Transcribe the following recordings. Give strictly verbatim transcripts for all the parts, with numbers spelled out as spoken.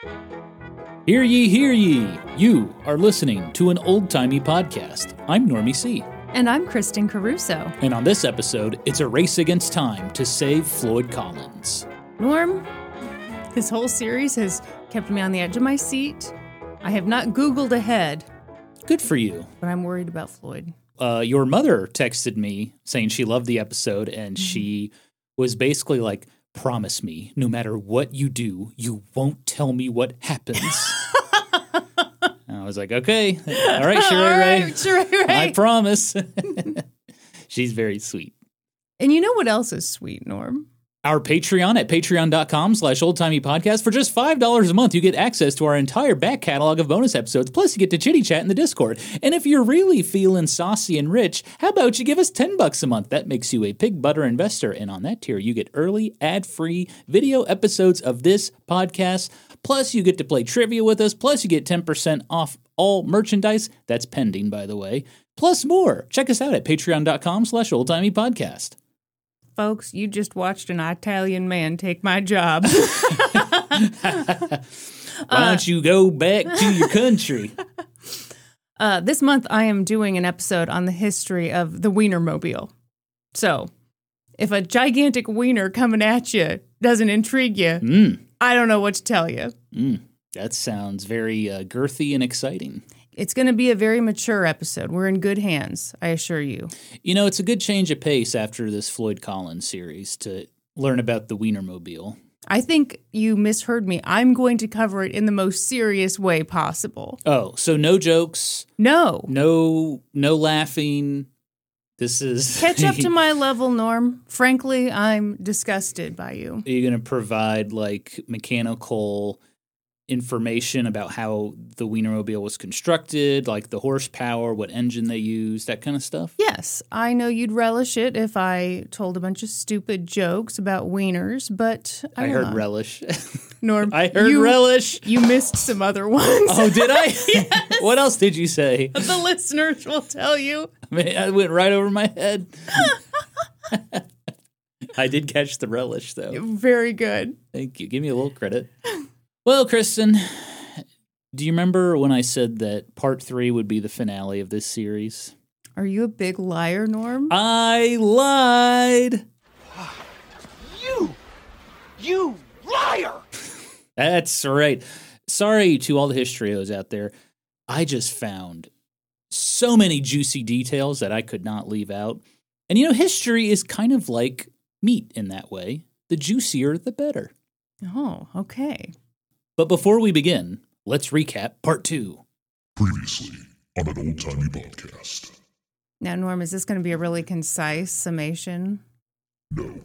Hear ye, hear ye! You are listening to an old-timey podcast. I'm Normie C. And I'm Kristen Caruso. And on this episode, it's a race against time to save Floyd Collins. Norm, this whole series has kept me on the edge of my seat. I have not Googled ahead. Good for you. But I'm worried about Floyd. Uh, your mother texted me saying she loved the episode, and mm-hmm. she was basically like, promise me, no matter what you do, you won't tell me what happens. I was like, okay, all right, Sheree all Ray. right, Sheree Ray. I promise. She's very sweet. And you know what else is sweet, Norm? Our Patreon at patreon.com slash oldtimey podcast. For just five dollars a month, you get access to our entire back catalog of bonus episodes, plus you get to chitty chat in the Discord. And if you're really feeling saucy and rich, how about you give us ten bucks a month? That makes you a pig butter investor. And on that tier, you get early, ad-free video episodes of this podcast. Plus, you get to play trivia with us. Plus, you get ten percent off all merchandise. That's pending, by the way. Plus more. Check us out at patreon.com slash oldtimeypodcast. Folks, you just watched an Italian man take my job. Why don't you go back to your country? Uh, this month, I am doing an episode on the history of the Wienermobile. So, if a gigantic wiener coming at you doesn't intrigue you, mm. I don't know what to tell you. Mm. That sounds very uh, girthy and exciting. It's going to be a very mature episode. We're in good hands, I assure you. You know, it's a good change of pace after this Floyd Collins series to learn about the Wienermobile. I think you misheard me. I'm going to cover it in the most serious way possible. Oh, so no jokes? No. No, no laughing. This is... Catch up to my level, Norm. Frankly, I'm disgusted by you. Are you going to provide, like, mechanical information about how the Wienermobile was constructed, like the horsepower, what engine they used, that kind of stuff? Yes, I know you'd relish it if I told a bunch of stupid jokes about wieners, but I, I heard know. relish. Norm, I heard you, relish. You missed some other ones. Oh, did I? Yes. What else did you say? The listeners will tell you. I mean, I went right over my head. I did catch the relish, though. Very good. Thank you. Give me a little credit. Well, Kristen, do you remember when I said that part three would be the finale of this series? Are you a big liar, Norm? I lied. You, you liar. That's right. Sorry to all the histrios out there. I just found so many juicy details that I could not leave out. And you know, history is kind of like meat in that way. The juicier, the better. Oh, okay. But before we begin, let's recap part two. Previously on an old-timey podcast. Now, Norm, is this going to be a really concise summation? No.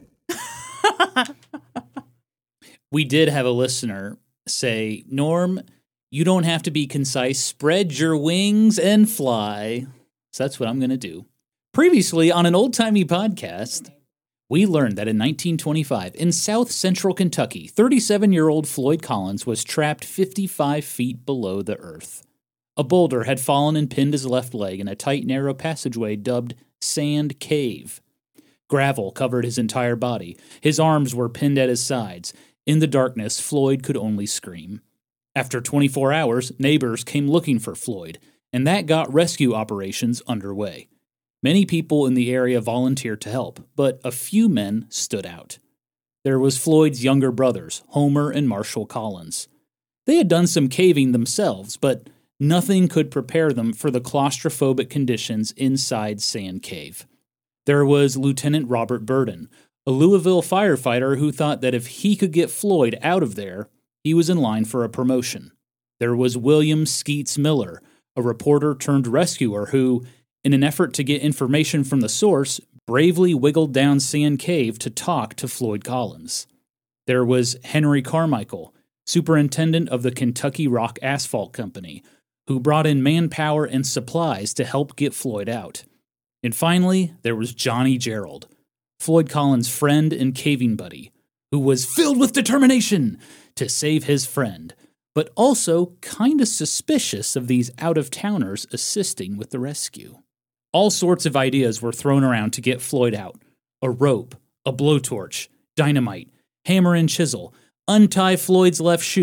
We did have a listener say, Norm, you don't have to be concise. Spread your wings and fly. So that's what I'm going to do. Previously on an old-timey podcast, we learned that in nineteen twenty-five, in South Central Kentucky, thirty-seven-year-old Floyd Collins was trapped fifty-five feet below the earth. A boulder had fallen and pinned his left leg in a tight, narrow passageway dubbed Sand Cave. Gravel covered his entire body. His arms were pinned at his sides. In the darkness, Floyd could only scream. After twenty-four hours, neighbors came looking for Floyd, and that got rescue operations underway. Many people in the area volunteered to help, but a few men stood out. There was Floyd's younger brothers, Homer and Marshall Collins. They had done some caving themselves, but nothing could prepare them for the claustrophobic conditions inside Sand Cave. There was Lieutenant Robert Burden, a Louisville firefighter who thought that if he could get Floyd out of there, he was in line for a promotion. There was William Skeets Miller, a reporter turned rescuer who, in an effort to get information from the source, bravely wiggled down Sand Cave to talk to Floyd Collins. There was Henry Carmichael, superintendent of the Kentucky Rock Asphalt Company, who brought in manpower and supplies to help get Floyd out. And finally, there was Johnny Gerald, Floyd Collins' friend and caving buddy, who was filled with determination to save his friend, but also kind of suspicious of these out-of-towners assisting with the rescue. All sorts of ideas were thrown around to get Floyd out. A rope, a blowtorch, dynamite, hammer and chisel, untie Floyd's left shoe,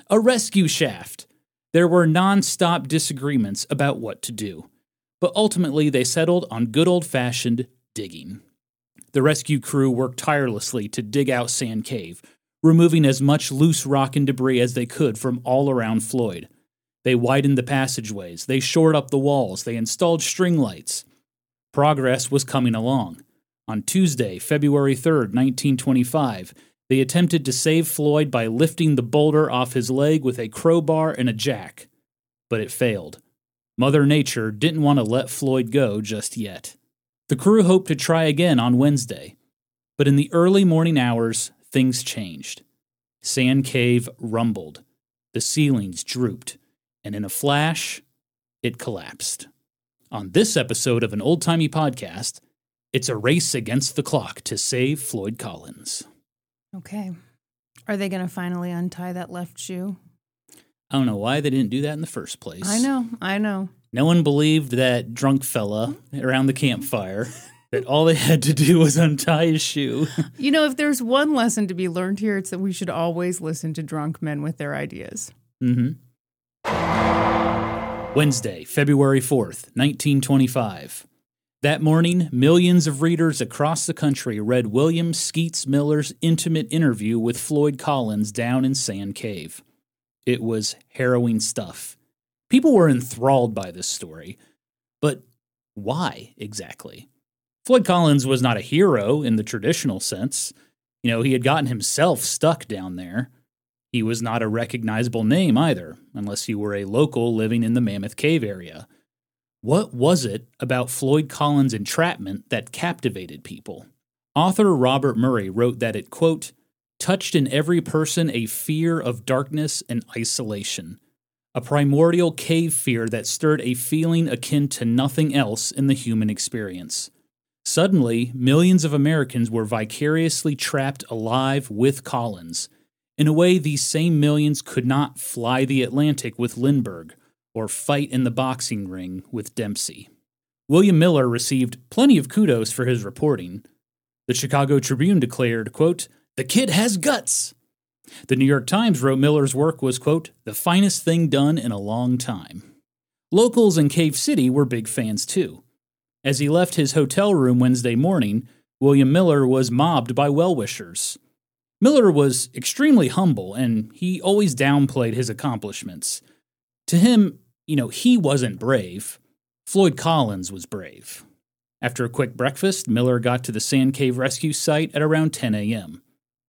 A rescue shaft. There were non-stop disagreements about what to do, but ultimately they settled on good old-fashioned digging. The rescue crew worked tirelessly to dig out Sand Cave, removing as much loose rock and debris as they could from all around Floyd. They widened the passageways, they shored up the walls, they installed string lights. Progress was coming along. On Tuesday, February third, nineteen twenty-five, they attempted to save Floyd by lifting the boulder off his leg with a crowbar and a jack. But it failed. Mother Nature didn't want to let Floyd go just yet. The crew hoped to try again on Wednesday. But in the early morning hours, things changed. Sand Cave rumbled. The ceilings drooped. And in a flash, it collapsed. On this episode of An Old-Timey Podcast, it's a race against the clock to save Floyd Collins. Okay. Are they going to finally untie that left shoe? I don't know why they didn't do that in the first place. I know, I know. No one believed that drunk fella around the campfire that all they had to do was untie his shoe. You know, if there's one lesson to be learned here, it's that we should always listen to drunk men with their ideas. Mm-hmm. Wednesday, February fourth, nineteen twenty-five. That morning, millions of readers across the country read William Skeets Miller's intimate interview with Floyd Collins down in Sand Cave. It was harrowing stuff. People were enthralled by this story. But why exactly? Floyd Collins was not a hero in the traditional sense. You know, he had gotten himself stuck down there. He was not a recognizable name either, unless you were a local living in the Mammoth Cave area. What was it about Floyd Collins' entrapment that captivated people? Author Robert Murray wrote that it, quote, touched in every person a fear of darkness and isolation, a primordial cave fear that stirred a feeling akin to nothing else in the human experience. Suddenly, millions of Americans were vicariously trapped alive with Collins. In a way, these same millions could not fly the Atlantic with Lindbergh or fight in the boxing ring with Dempsey. William Miller received plenty of kudos for his reporting. The Chicago Tribune declared, quote, "The kid has guts." The New York Times wrote Miller's work was, quote, "the finest thing done in a long time." Locals in Cave City were big fans too. As he left his hotel room Wednesday morning, William Miller was mobbed by well-wishers. Miller was extremely humble, and he always downplayed his accomplishments. To him, you know, he wasn't brave. Floyd Collins was brave. After a quick breakfast, Miller got to the Sand Cave rescue site at around ten a.m.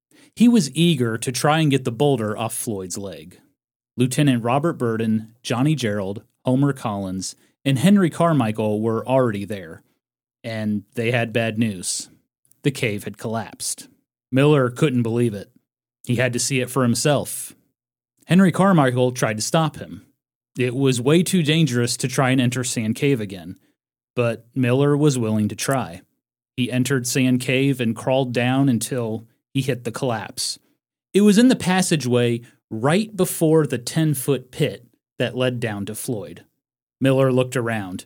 He was eager to try and get the boulder off Floyd's leg. Lieutenant Robert Burden, Johnny Gerald, Homer Collins, and Henry Carmichael were already there. And they had bad news. The cave had collapsed. Miller couldn't believe it. He had to see it for himself. Henry Carmichael tried to stop him. It was way too dangerous to try and enter Sand Cave again, but Miller was willing to try. He entered Sand Cave and crawled down until he hit the collapse. It was in the passageway right before the ten-foot pit that led down to Floyd. Miller looked around.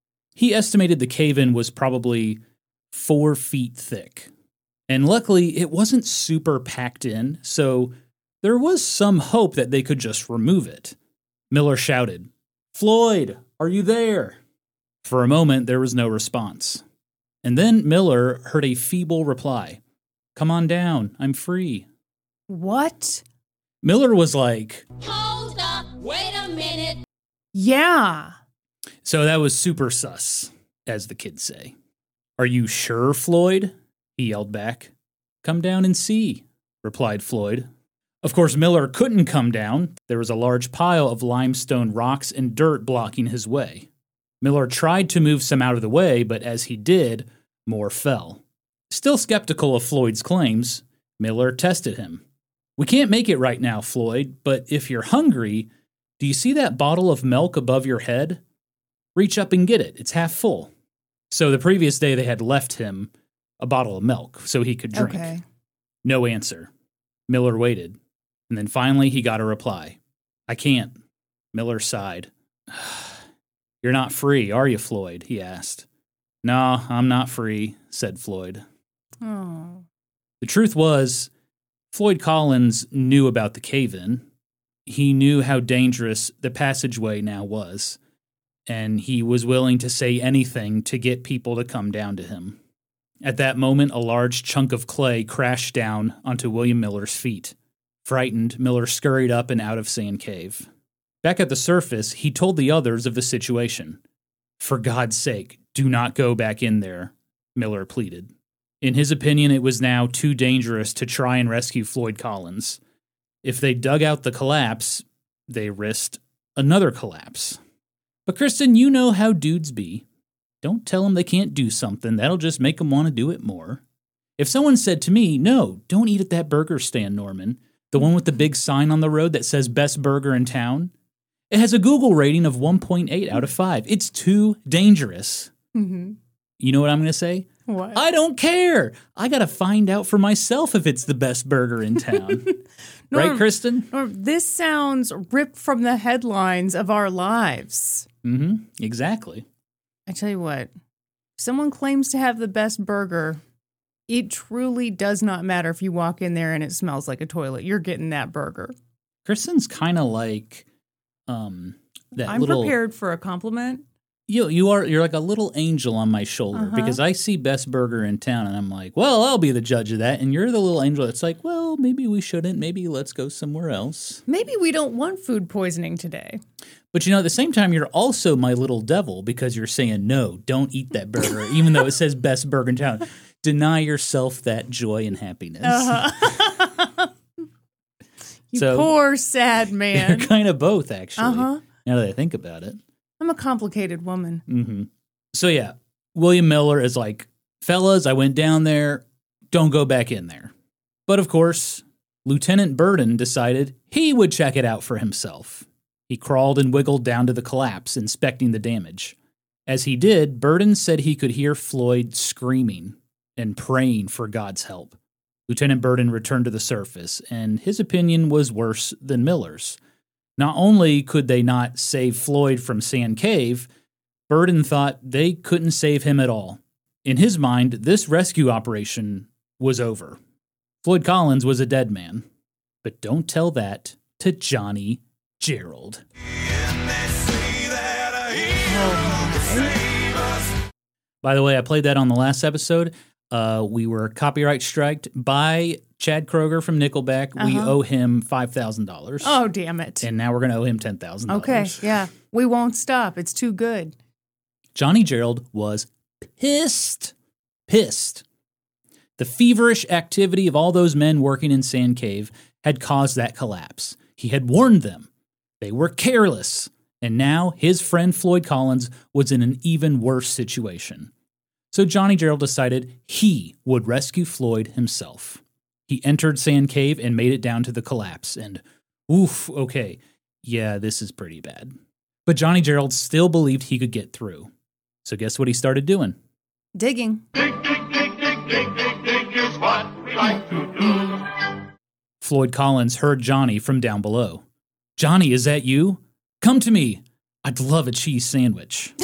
He estimated the cave-in was probably four feet thick. And luckily, it wasn't super packed in, so there was some hope that they could just remove it. Miller shouted, "Floyd, are you there?" For a moment, there was no response. And then Miller heard a feeble reply. "Come on down, I'm free." What? Miller was like, Hold up, wait a minute. Yeah. So that was super sus, as the kids say. "Are you sure, Floyd?" he yelled back. "Come down and see," replied Floyd. Of course, Miller couldn't come down. There was a large pile of limestone rocks and dirt blocking his way. Miller tried to move some out of the way, but as he did, more fell. Still skeptical of Floyd's claims, Miller tested him. "We can't make it right now, Floyd, but if you're hungry, do you see that bottle of milk above your head? Reach up and get it. It's half full." So the previous day they had left him a bottle of milk so he could drink. Okay. No answer. Miller waited. And then finally he got a reply. "I can't." Miller sighed. "You're not free, are you, Floyd?" he asked. "No, I'm not free," said Floyd. Oh. The truth was, Floyd Collins knew about the cave-in. He knew how dangerous the passageway now was, and he was willing to say anything to get people to come down to him. At that moment, a large chunk of clay crashed down onto William Miller's feet. Frightened, Miller scurried up and out of Sand Cave. Back at the surface, he told the others of the situation. "For God's sake, do not go back in there," Miller pleaded. In his opinion, it was now too dangerous to try and rescue Floyd Collins. If they dug out the collapse, they risked another collapse. But Kristen, you know how dudes be. Don't tell them they can't do something. That'll just make them want to do it more. If someone said to me, "No, don't eat at that burger stand, Norman, the one with the big sign on the road that says best burger in town," it has a Google rating of one point eight out of five. It's too dangerous. Mm-hmm. You know what I'm going to say? What? I don't care. I got to find out for myself if it's the best burger in town. Norm, Right, Kristen? Norm, this sounds ripped from the headlines of our lives. Mm-hmm. Exactly. I tell you what, if someone claims to have the best burger, it truly does not matter if you walk in there and it smells like a toilet. You're getting that burger. Kristen's kind of like um, that I'm little... prepared for a compliment. You you are you're like a little angel on my shoulder Uh-huh. because I see best burger in town and I'm like, well, I'll be the judge of that. And you're the little angel that's like, well, maybe we shouldn't. Maybe let's go somewhere else. Maybe we don't want food poisoning today. But you know, at the same time, you're also my little devil because you're saying, no, don't eat that burger, even though it says best burger in town. Deny yourself that joy and happiness. Uh-huh. You So- poor, sad man. You're kind of both, actually, Uh-huh. now that I think about it. I'm a complicated woman. Mm-hmm. So yeah, William Miller is like, fellas, I went down there. Don't go back in there. But of course, Lieutenant Burden decided he would check it out for himself. He crawled and wiggled down to the collapse, inspecting the damage. As he did, Burden said he could hear Floyd screaming and praying for God's help. Lieutenant Burden returned to the surface, and his opinion was worse than Miller's. Not only could they not save Floyd from Sand Cave, Burden thought they couldn't save him at all. In his mind, this rescue operation was over. Floyd Collins was a dead man. But don't tell that to Johnny Gerald. By the way, I played that on the last episode. Uh, we were copyright striked by Chad Kroger from Nickelback. We Uh-huh. owe him five thousand dollars. Oh, damn it. And now we're going to owe him ten thousand dollars. Okay, yeah. We won't stop. It's too good. Johnny Gerald was pissed. Pissed. The feverish activity of all those men working in Sand Cave had caused that collapse. He had warned them. They were careless. And now his friend Floyd Collins was in an even worse situation. So Johnny Gerald decided he would rescue Floyd himself. He entered Sand Cave and made it down to the collapse. And oof, okay, yeah, this is pretty bad. But Johnny Gerald still believed he could get through. So guess what he started doing? Digging. Floyd Collins heard Johnny from down below. "Johnny, is that you? Come to me. I'd love a cheese sandwich."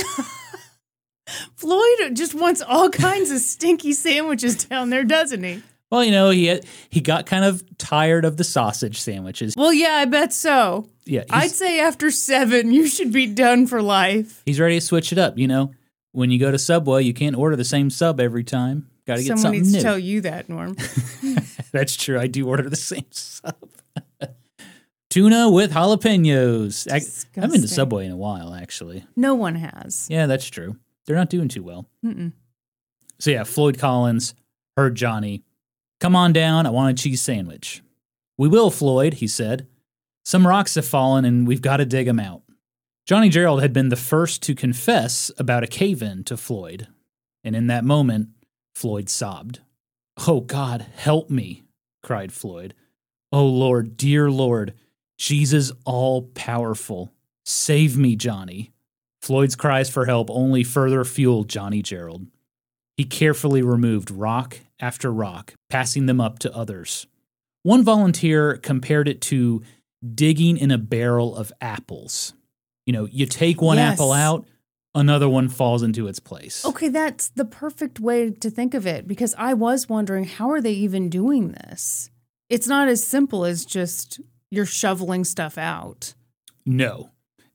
Floyd just wants all kinds of stinky sandwiches down there, doesn't he? Well, you know, he had, he got kind of tired of the sausage sandwiches. Well, yeah, I bet so. Yeah, I'd he's, say after seven, you should be done for life. he's ready to switch it up, you know. When you go to Subway, you can't order the same sub every time. Got to get Someone something needs new. to tell you that, Norm. That's true. I do order the same sub. Tuna with jalapenos. I, I haven't been to Disgusting. Subway in a while, actually. No one has. Yeah, that's true. They're not doing too well. Mm-mm. So yeah, Floyd Collins heard Johnny. "Come on down. I want a cheese sandwich." "We will, Floyd," he said. "Some rocks have fallen and we've got to dig them out." Johnny Gerald had been the first to confess about a cave-in to Floyd. And in that moment, Floyd sobbed. "Oh, God, help me," cried Floyd. "Oh, Lord, dear Lord, Jesus all-powerful, save me, Johnny." Floyd's cries for help only further fueled Johnny Gerald. He carefully removed rock after rock, passing them up to others. One volunteer compared it to digging in a barrel of apples. You know, you take one Yes. apple out, another one falls into its place. Okay, that's the perfect way to think of it because I was wondering, how are they even doing this? It's not as simple as just you're shoveling stuff out. No.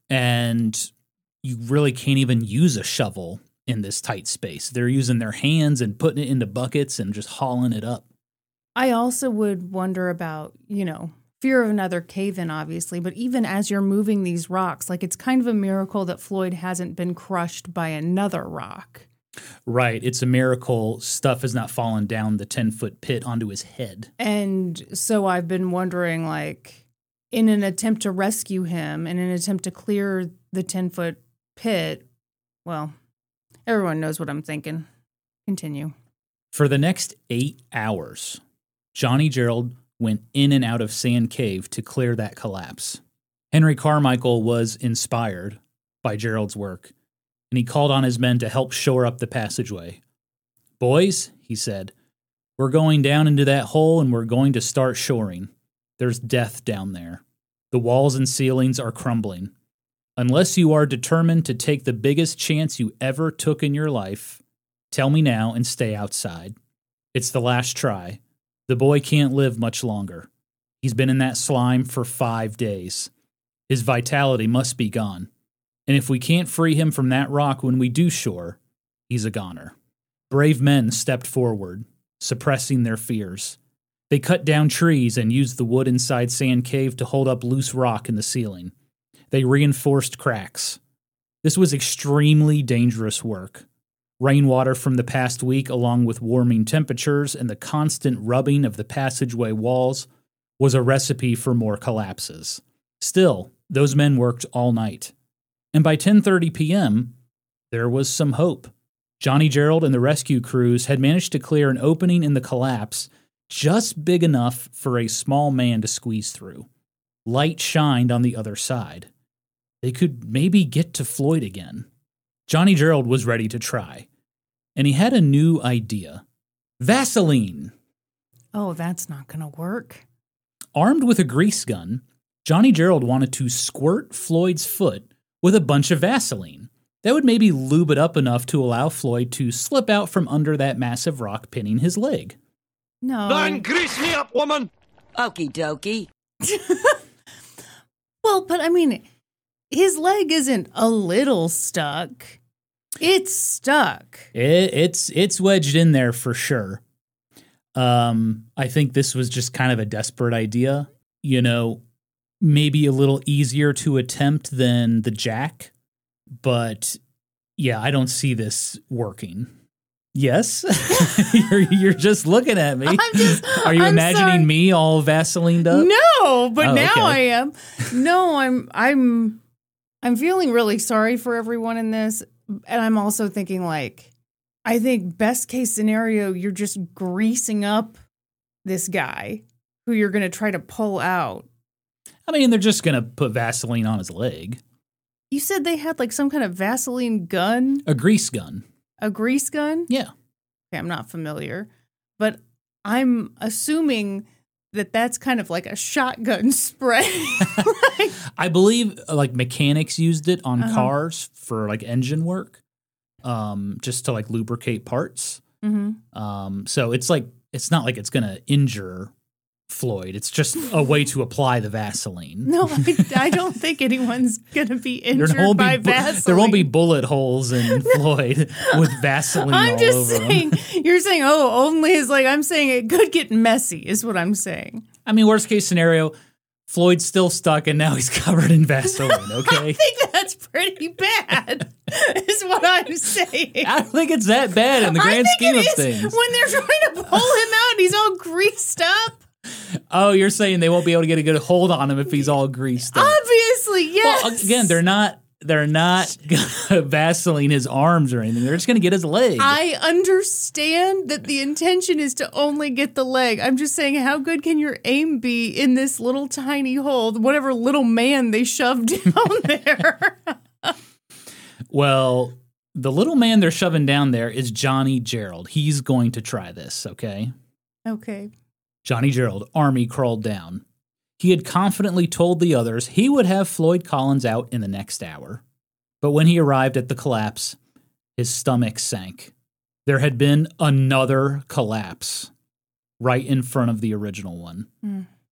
And you really can't even use a shovel in this tight space. They're using their hands and putting it into buckets and just hauling it up. I also would wonder about, you know, fear of another cave-in, obviously, but even as you're moving these rocks, like it's kind of a miracle that Floyd hasn't been crushed by another rock. Right. It's a miracle stuff has not fallen down the ten-foot pit onto his head. And so I've been wondering, like, in an attempt to rescue him, in an attempt to clear the ten-foot pit, well, everyone knows what I'm thinking. Continue. For the next eight hours, Johnny Gerald went in and out of Sand Cave to clear that collapse. Henry Carmichael was inspired by Gerald's work, and he called on his men to help shore up the passageway. "Boys," he said, "we're going down into that hole and we're going to start shoring. There's death down there. The walls and ceilings are crumbling. Unless you are determined to take the biggest chance you ever took in your life, tell me now and stay outside. It's the last try. The boy can't live much longer. He's been in that slime for five days. His vitality must be gone. And if we can't free him from that rock when we do shore, he's a goner." Brave men stepped forward, suppressing their fears. They cut down trees and used the wood inside Sand Cave to hold up loose rock in the ceiling. They reinforced cracks. This was extremely dangerous work. Rainwater from the past week, along with warming temperatures and the constant rubbing of the passageway walls, was a recipe for more collapses. Still, those men worked all night. And by ten thirty p.m., there was some hope. Johnny Gerald and the rescue crews had managed to clear an opening in the collapse just big enough for a small man to squeeze through. Light shined on the other side. They could maybe get to Floyd again. Johnny Gerald was ready to try, and he had a new idea. Vaseline! Oh, that's not going to work. Armed with a grease gun, Johnny Gerald wanted to squirt Floyd's foot with a bunch of Vaseline. That would maybe lube it up enough to allow Floyd to slip out from under that massive rock pinning his leg. No. Then grease me up, woman! Okie dokie. Well, but I mean, his leg isn't a little stuck. It's stuck. It, it's it's wedged in there for sure. Um, I think this was just kind of a desperate idea. You know, maybe a little easier to attempt than the jack. But yeah, I don't see this working. Yes? you're, you're just looking at me. I'm just, Are you I'm imagining sorry. me all Vaselined up? No, but Oh, now okay. I am. No, I'm I'm I'm feeling really sorry for everyone in this. And I'm also thinking, like, I think best case scenario, you're just greasing up this guy who you're going to try to pull out. I mean, they're just going to put Vaseline on his leg. You said they had like some kind of Vaseline gun, A grease gun. a grease gun? Yeah. Okay, I'm not familiar, but I'm assuming that that's kind of like a shotgun spray. Like, I believe uh, like mechanics used it on Uh-huh. cars for like engine work, um, just to like lubricate parts. mm-hmm. Um, so it's like, it's not like it's going to injure Floyd. It's just a way to apply the Vaseline. No, I, I don't think anyone's going to be There injured won't, by be, bu- Vaseline. there won't be bullet holes in Floyd with Vaseline I'm all just over saying, him. you're saying, oh, only is like, I'm saying it could get messy, is what I'm saying. I mean, worst case scenario, Floyd's still stuck and now he's covered in Vaseline, I okay? think that's pretty bad, is what I'm saying. I don't think it's that bad in the grand I think scheme it of is things. when they're trying to pull him out and he's all greased up. Oh, you're saying they won't be able to get a good hold on him if he's all greased up. Obviously, yes. Well, again, they're not they're not gonna Vaseline his arms or anything. They're just gonna get his leg. I understand that the intention is to only get the leg. I'm just saying, how good can your aim be in this little tiny hole, whatever little man they shoved down there? Well, the little man they're shoving down there is Johnny Gerald. He's going to try this, okay? Okay. Johnny Gerald, army crawled down. He had confidently told the others he would have Floyd Collins out in the next hour. But when he arrived at the collapse, his stomach sank. There had been another collapse right in front of the original one. Mm.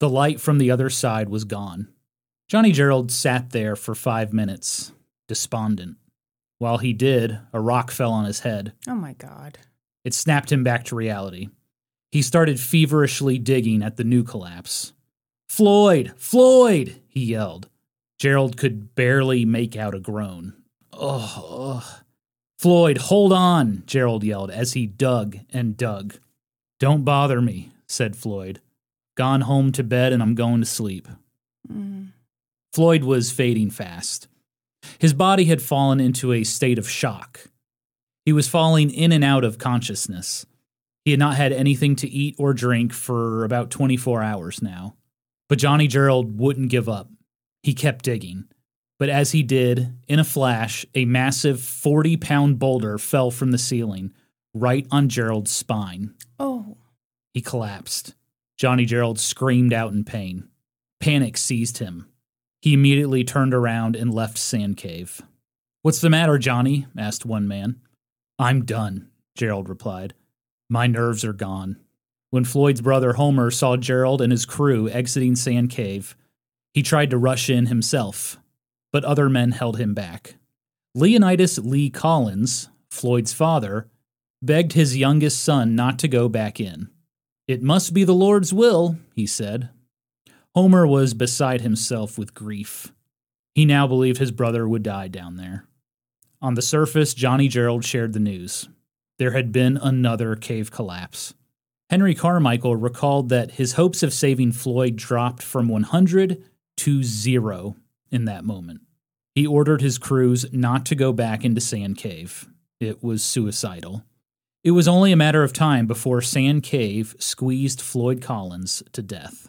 The light from the other side was gone. Johnny Gerald sat there for five minutes, despondent. While he did, a rock fell on his head. Oh, my God. It snapped him back to reality. He started feverishly digging at the new collapse. "Floyd! Floyd!" he yelled. Gerald could barely make out a groan. Ugh, ugh. "Floyd, hold on," Gerald yelled as he dug and dug. "Don't bother me," said Floyd. "Gone home to bed and I'm going to sleep." Mm. Floyd was fading fast. His body had fallen into a state of shock. He was falling in and out of consciousness. He had not had anything to eat or drink for about twenty-four hours now. But Johnny Gerald wouldn't give up. He kept digging. But as he did, in a flash, a massive forty-pound boulder fell from the ceiling, right on Gerald's spine. Oh. He collapsed. Johnny Gerald screamed out in pain. Panic seized him. He immediately turned around and left Sand Cave. "What's the matter, Johnny?" asked one man. "I'm done," Gerald replied. "My nerves are gone." When Floyd's brother Homer saw Gerald and his crew exiting Sand Cave, he tried to rush in himself, but other men held him back. Leonidas Lee Collins, Floyd's father, begged his youngest son not to go back in. "It must be the Lord's will," he said. Homer was beside himself with grief. He now believed his brother would die down there. On the surface, Johnny Gerald shared the news. There had been another cave collapse. Henry Carmichael recalled that his hopes of saving Floyd dropped from one hundred to zero in that moment. He ordered his crews not to go back into Sand Cave. It was suicidal. It was only a matter of time before Sand Cave squeezed Floyd Collins to death.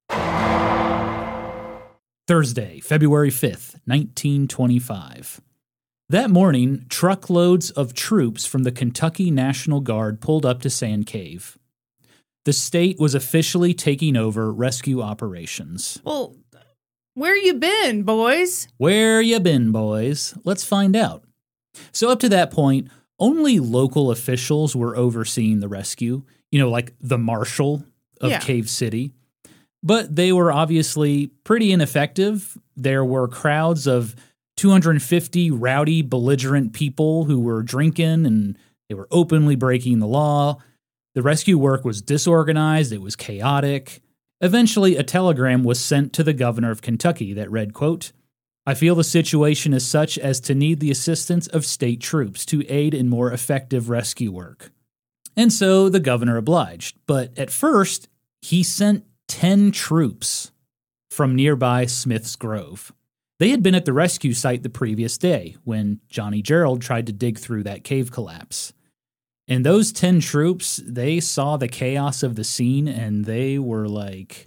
Thursday, February fifth, nineteen twenty-five. That morning, truckloads of troops from the Kentucky National Guard pulled up to Sand Cave. The state was officially taking over rescue operations. Well, where you been, boys? Where you been, boys? Let's find out. So up to that point, only local officials were overseeing the rescue, you know, like the marshal of Yeah. Cave City. But they were obviously pretty ineffective. There were crowds of two hundred fifty rowdy, belligerent people who were drinking, and they were openly breaking the law. The rescue work was disorganized. It was chaotic. Eventually, a telegram was sent to the governor of Kentucky that read, quote, "I feel the situation is such as to need the assistance of state troops to aid in more effective rescue work." And so the governor obliged. But at first, he sent ten troops from nearby Smith's Grove. They had been at the rescue site the previous day when Johnny Gerald tried to dig through that cave collapse. And those ten troops, they saw the chaos of the scene and they were like,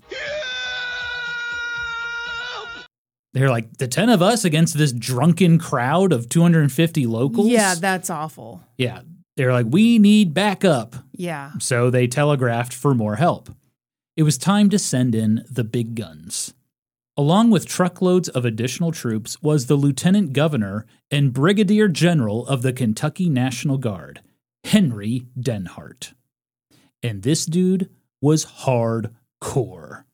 they're like, the ten of us against this drunken crowd of two hundred fifty locals? Yeah, that's awful. Yeah. They're like, we need backup. Yeah. So they telegraphed for more help. It was time to send in the big guns. Along with truckloads of additional troops was the lieutenant governor and brigadier general of the Kentucky National Guard, Henry Denhart. And this dude was hardcore.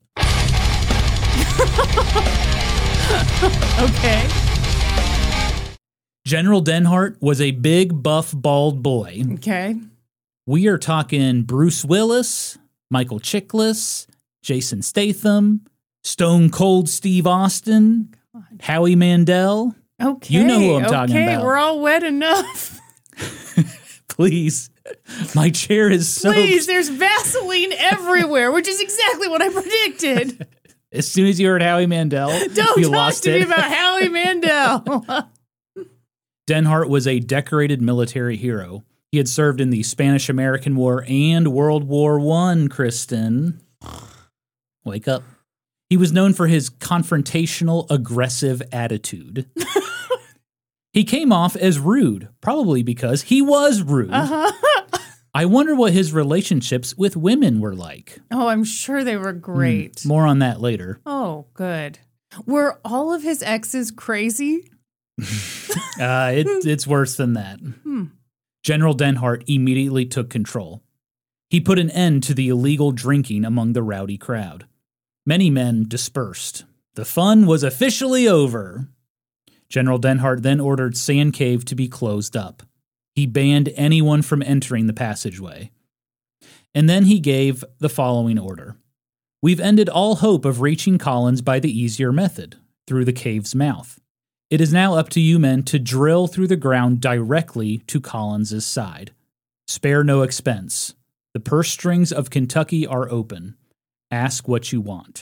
Okay. General Denhart was a big, buff, bald boy. Okay. We are talking Bruce Willis, Michael Chiklis, Jason Statham, Stone Cold Steve Austin, God. Howie Mandel. Okay. You know who I'm okay, talking about. We're all wet enough. Please. My chair is soaked. Please, there's Vaseline everywhere, which is exactly what I predicted. As soon as you heard Howie Mandel, Don't you talk lost to it. me about Howie Mandel. Denhart was a decorated military hero. He had served in the Spanish-American War and World War One, Kristen. Wake up. He was known for his confrontational, aggressive attitude. He came off as rude, probably because he was rude. Uh-huh. I wonder what his relationships with women were like. Oh, I'm sure they were great. Mm, more on that later. Oh, good. Were all of his exes crazy? Uh, it, it's worse than that. Hmm. General Denhart immediately took control. He put an end to the illegal drinking among the rowdy crowd. Many men dispersed. The fun was officially over. General Denhart then ordered Sand Cave to be closed up. He banned anyone from entering the passageway. And then he gave the following order. We've ended all hope of reaching Collins by the easier method, through the cave's mouth. It is now up to you men to drill through the ground directly to Collins's side. Spare no expense. The purse strings of Kentucky are open. Ask what you want.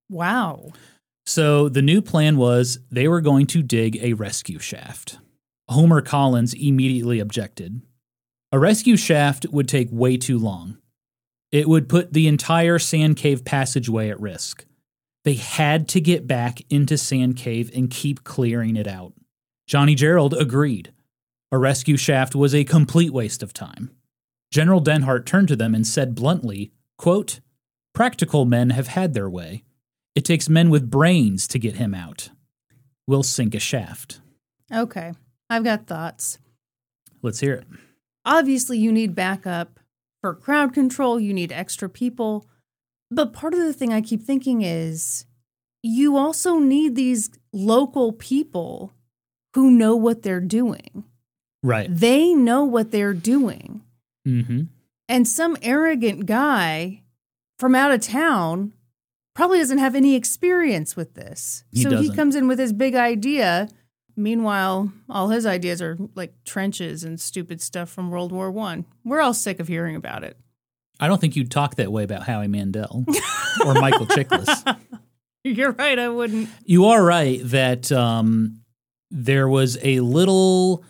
Wow. So the new plan was they were going to dig a rescue shaft. Homer Collins immediately objected. A rescue shaft would take way too long. It would put the entire Sand Cave passageway at risk. They had to get back into Sand Cave and keep clearing it out. Johnny Gerald agreed. A rescue shaft was a complete waste of time. General Denhart turned to them and said bluntly, quote, practical men have had their way. It takes men with brains to get him out. We'll sink a shaft. Okay, I've got thoughts. Let's hear it. Obviously, you need backup for crowd control. You need extra people. But part of the thing I keep thinking is you also need these local people who know what they're doing. Right. They know what they're doing. Mm-hmm. And some arrogant guy from out of town probably doesn't have any experience with this. He so doesn't. he comes in with his big idea. Meanwhile, all his ideas are like trenches and stupid stuff from World War One. We're all sick of hearing about it. I don't think you'd talk that way about Howie Mandel or Michael Chiklis. You're right, I wouldn't. You are right that um, there was a little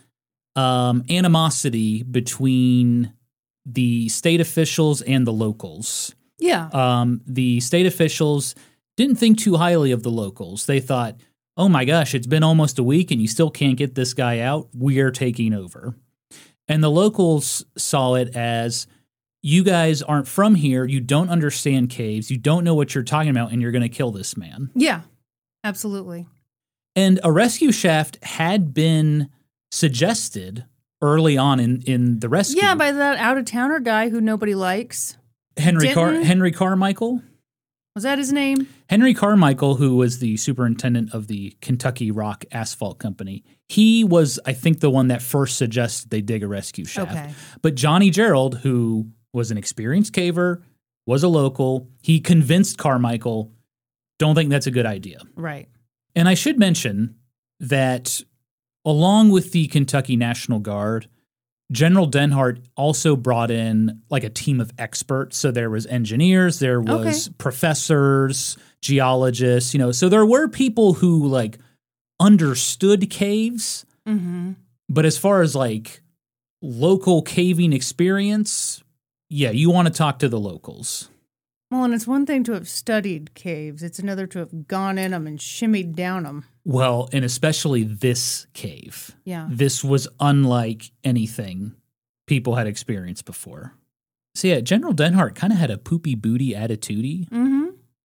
um, animosity between the state officials and the locals. Yeah. Um, the state officials didn't think too highly of the locals. They thought, oh my gosh, it's been almost a week and you still can't get this guy out. We're taking over. And the locals saw it as, you guys aren't from here. You don't understand caves. You don't know what you're talking about, and you're going to kill this man. Yeah, absolutely. And a rescue shaft had been suggested early on in, in the rescue. Yeah, by that out-of-towner guy who nobody likes. Henry Car- Denton? Henry Carmichael. Was that his name? Henry Carmichael, who was the superintendent of the Kentucky Rock Asphalt Company, he was, I think, the one that first suggested they dig a rescue shaft. Okay. But Johnny Gerald, who was an experienced caver, was a local, he convinced Carmichael, don't think that's a good idea. Right. And I should mention that along with the Kentucky National Guard, General Denhart also brought in like a team of experts. So there was engineers, there was Okay. professors, geologists, you know, so there were people who like understood caves. Mm-hmm. But as far as like local caving experience, yeah, you want to talk to the locals. Well, and it's one thing to have studied caves. It's another to have gone in them and shimmied down them. Well, and especially this cave. Yeah. This was unlike anything people had experienced before. So yeah, General Denhart kind of had a poopy booty attitude. Mm-hmm.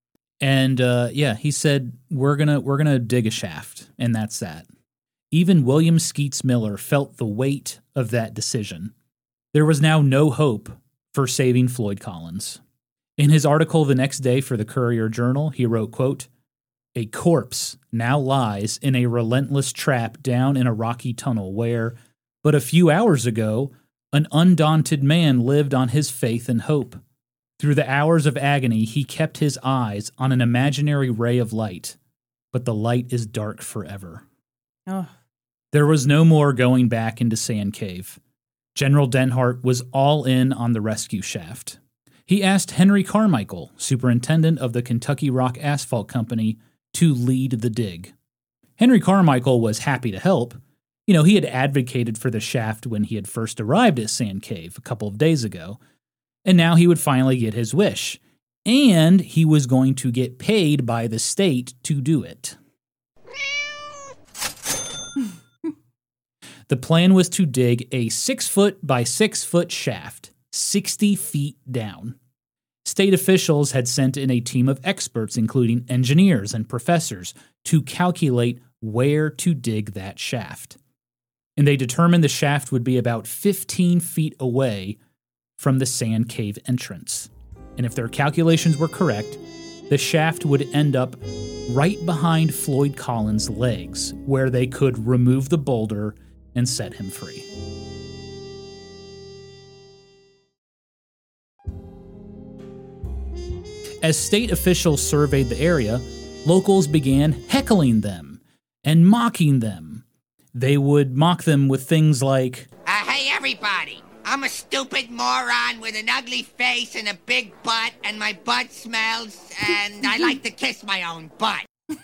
And uh, yeah, he said, we're gonna we're gonna dig a shaft, and that's that. Even William Skeets Miller felt the weight of that decision. There was now no hope for saving Floyd Collins. In his article the next day for the Courier-Journal, he wrote, quote, a corpse now lies in a relentless trap down in a rocky tunnel where, but a few hours ago, an undaunted man lived on his faith and hope. Through the hours of agony, he kept his eyes on an imaginary ray of light, but the light is dark forever. Oh. There was no more going back into Sand Cave. General Denhart was all in on the rescue shaft. He asked Henry Carmichael, superintendent of the Kentucky Rock Asphalt Company, to lead the dig. Henry Carmichael was happy to help. You know, he had advocated for the shaft when he had first arrived at Sand Cave a couple of days ago, and now he would finally get his wish. And he was going to get paid by the state to do it. The plan was to dig a six-foot by six-foot shaft, sixty feet down. State officials had sent in a team of experts, including engineers and professors, to calculate where to dig that shaft. And they determined the shaft would be about fifteen feet away from the Sand Cave entrance. And if their calculations were correct, the shaft would end up right behind Floyd Collins' legs, where they could remove the boulder and set him free. As state officials surveyed the area, locals began heckling them and mocking them. They would mock them with things like, Uh, hey, everybody. I'm a stupid moron with an ugly face and a big butt, and my butt smells, and I like to kiss my own butt.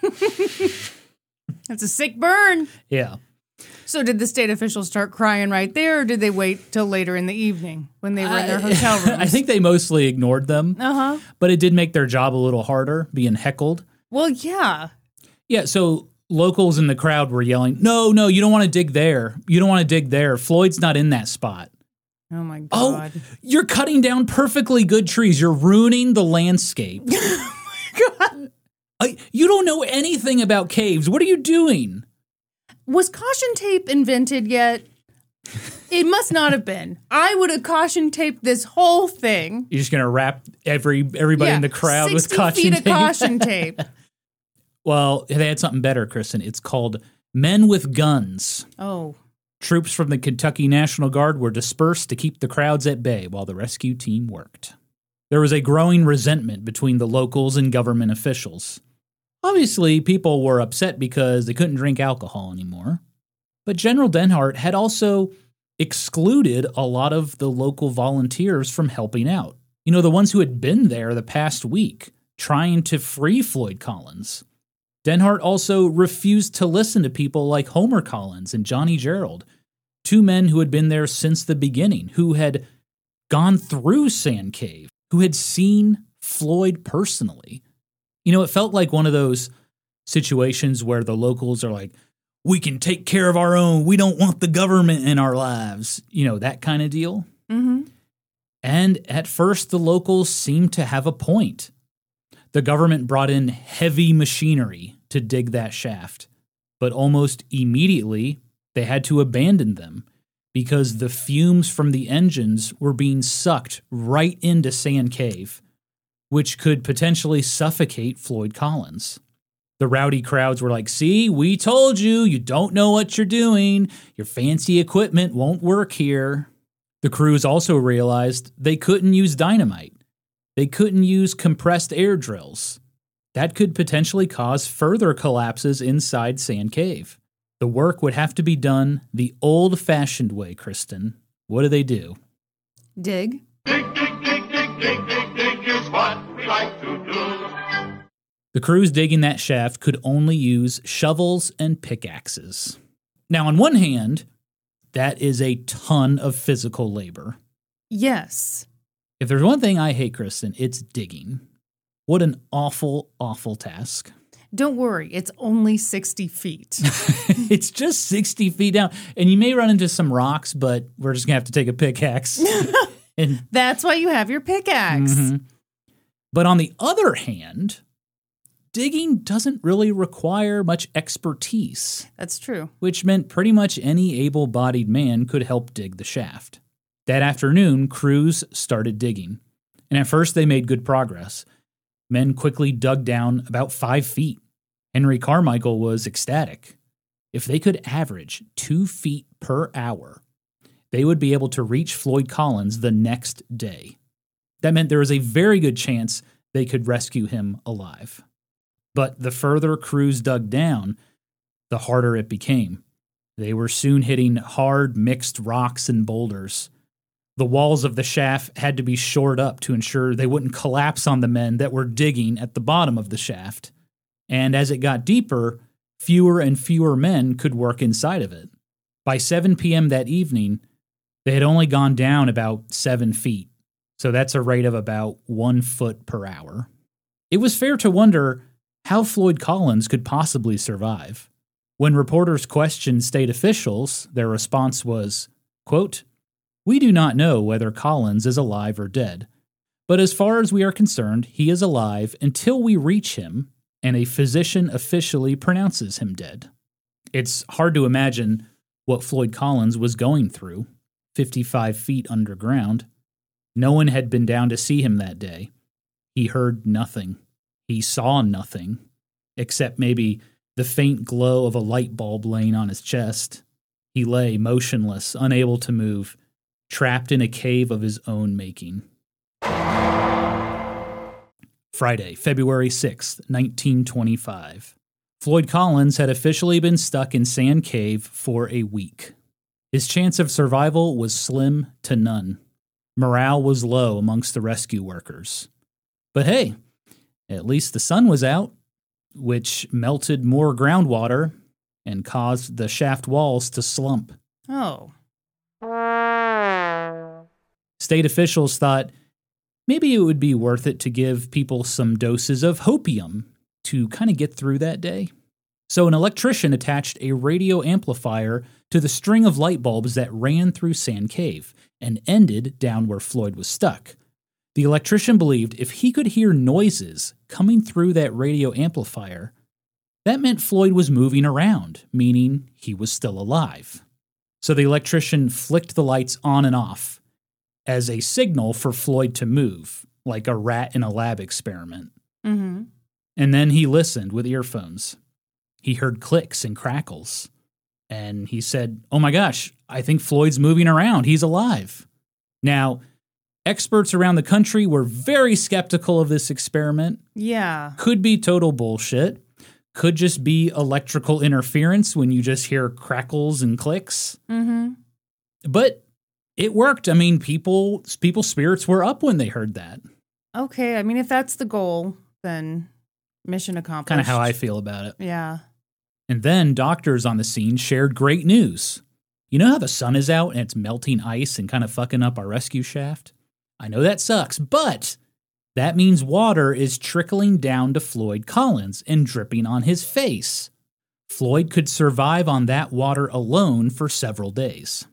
That's a sick burn. yeah. So did the state officials start crying right there, or did they wait till later in the evening when they were in their hotel rooms? I think they mostly ignored them, Uh-huh. but it did make their job a little harder, being heckled. Well, yeah. Yeah, so locals in the crowd were yelling, no, no, you don't want to dig there. You don't want to dig there. Floyd's not in that spot. Oh, my Oh, God. you're cutting down perfectly good trees. You're ruining the landscape. Oh, my God. I, you don't know anything about caves. What are you doing? Was caution tape invented yet? It must not have been. I would have caution taped this whole thing. You're just going to wrap every everybody Yeah, in the crowd with sixty caution feet tape? of caution tape. Well, they had something better, Kristen. It's called Men with Guns. Oh. Troops from the Kentucky National Guard were dispersed to keep the crowds at bay while the rescue team worked. There was a growing resentment between the locals and government officials. Obviously, people were upset because they couldn't drink alcohol anymore. But General Denhart had also excluded a lot of the local volunteers from helping out. You know, the ones who had been there the past week trying to free Floyd Collins. Denhart also refused to listen to people like Homer Collins and Johnny Gerald, two men who had been there since the beginning, who had gone through Sand Cave, who had seen Floyd personally. You know, it felt like one of those situations where the locals are like, we can take care of our own. We don't want the government in our lives. You know, that kind of deal. Mm-hmm. And at first, the locals seemed to have a point. The government brought in heavy machinery to dig that shaft, but almost immediately they had to abandon them because the fumes from the engines were being sucked right into Sand Cave, which could potentially suffocate Floyd Collins. The rowdy crowds were like, see, we told you, you don't know what you're doing. Your fancy equipment won't work here. The crews also realized they couldn't use dynamite. They couldn't use compressed air drills. That could potentially cause further collapses inside Sand Cave. The work would have to be done the old-fashioned way, Kristen. What do they do? Dig. Dig, dig, dig, dig, dig, dig, dig is what we like to do. The crews digging that shaft could only use shovels and pickaxes. Now, on one hand, that is a ton of physical labor. Yes. If there's one thing I hate, Kristen, it's digging. What an awful, awful task. Don't worry, it's only sixty feet. It's just sixty feet down. And you may run into some rocks, but we're just going to have to take a pickaxe. and That's why you have your pickaxe. Mm-hmm. But on the other hand, digging doesn't really require much expertise, That's true. which meant pretty much any able-bodied man could help dig the shaft. That afternoon, crews started digging. And at first, they made good progress. Men quickly dug down about five feet. Henry Carmichael was ecstatic. If they could average two feet per hour, they would be able to reach Floyd Collins the next day. That meant there was a very good chance they could rescue him alive. But the further crews dug down, the harder it became. They were soon hitting hard, mixed rocks and boulders. The walls of the shaft had to be shored up to ensure they wouldn't collapse on the men that were digging at the bottom of the shaft. And as it got deeper, fewer and fewer men could work inside of it. By seven p.m. that evening, they had only gone down about seven feet. So that's a rate of about one foot per hour. It was fair to wonder how Floyd Collins could possibly survive. When reporters questioned state officials, their response was, quote, "We do not know whether Collins is alive or dead, but as far as we are concerned, he is alive until we reach him and a physician officially pronounces him dead." It's hard to imagine what Floyd Collins was going through, fifty-five feet underground. No one had been down to see him that day. He heard nothing. He saw nothing, except maybe the faint glow of a light bulb laying on his chest. He lay motionless, unable to move, trapped in a cave of his own making. Friday, February sixth, nineteen twenty-five. Floyd Collins had officially been stuck in Sand Cave for a week. His chance of survival was slim to none. Morale was low amongst the rescue workers. But hey, at least the sun was out, which melted more groundwater and caused the shaft walls to slump. Oh. State officials thought maybe it would be worth it to give people some doses of hopium to kind of get through that day. So an electrician attached a radio amplifier to the string of light bulbs that ran through Sand Cave and ended down where Floyd was stuck. The electrician believed if he could hear noises coming through that radio amplifier, that meant Floyd was moving around, meaning he was still alive. So the electrician flicked the lights on and off as a signal for Floyd to move, like a rat in a lab experiment. Mm-hmm. And then he listened with earphones. He heard clicks and crackles. And he said, oh my gosh, I think Floyd's moving around. He's alive. Now, experts around the country were very skeptical of this experiment. Yeah. Could be total bullshit. Could just be electrical interference when you just hear crackles and clicks. Mm-hmm. But it worked. I mean, people, people's spirits were up when they heard that. Okay. I mean, if that's the goal, then mission accomplished. Kind of how I feel about it. Yeah. And then doctors on the scene shared great news. You know how the sun is out and it's melting ice and kind of fucking up our rescue shaft? I know that sucks, but that means water is trickling down to Floyd Collins and dripping on his face. Floyd could survive on that water alone for several days.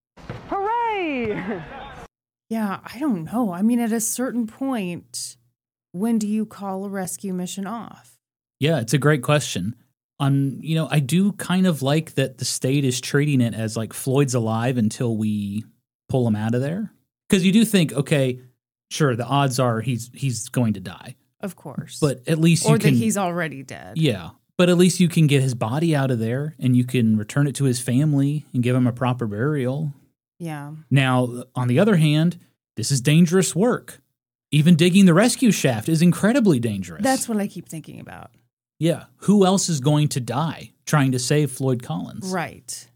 Hooray! Yeah, I don't know. I mean, at a certain point, when do you call a rescue mission off? Yeah, it's a great question. On, you know, I do kind of like that the state is treating it as like Floyd's alive until we pull him out of there. Because you do think, okay, sure, the odds are he's he's going to die. Of course. But at least you or can... that he's already dead. Yeah. But at least you can get his body out of there and you can return it to his family and give him a proper burial. Yeah. Now, on the other hand, this is dangerous work. Even digging the rescue shaft is incredibly dangerous. That's what I keep thinking about. Yeah. Who else is going to die trying to save Floyd Collins? Right.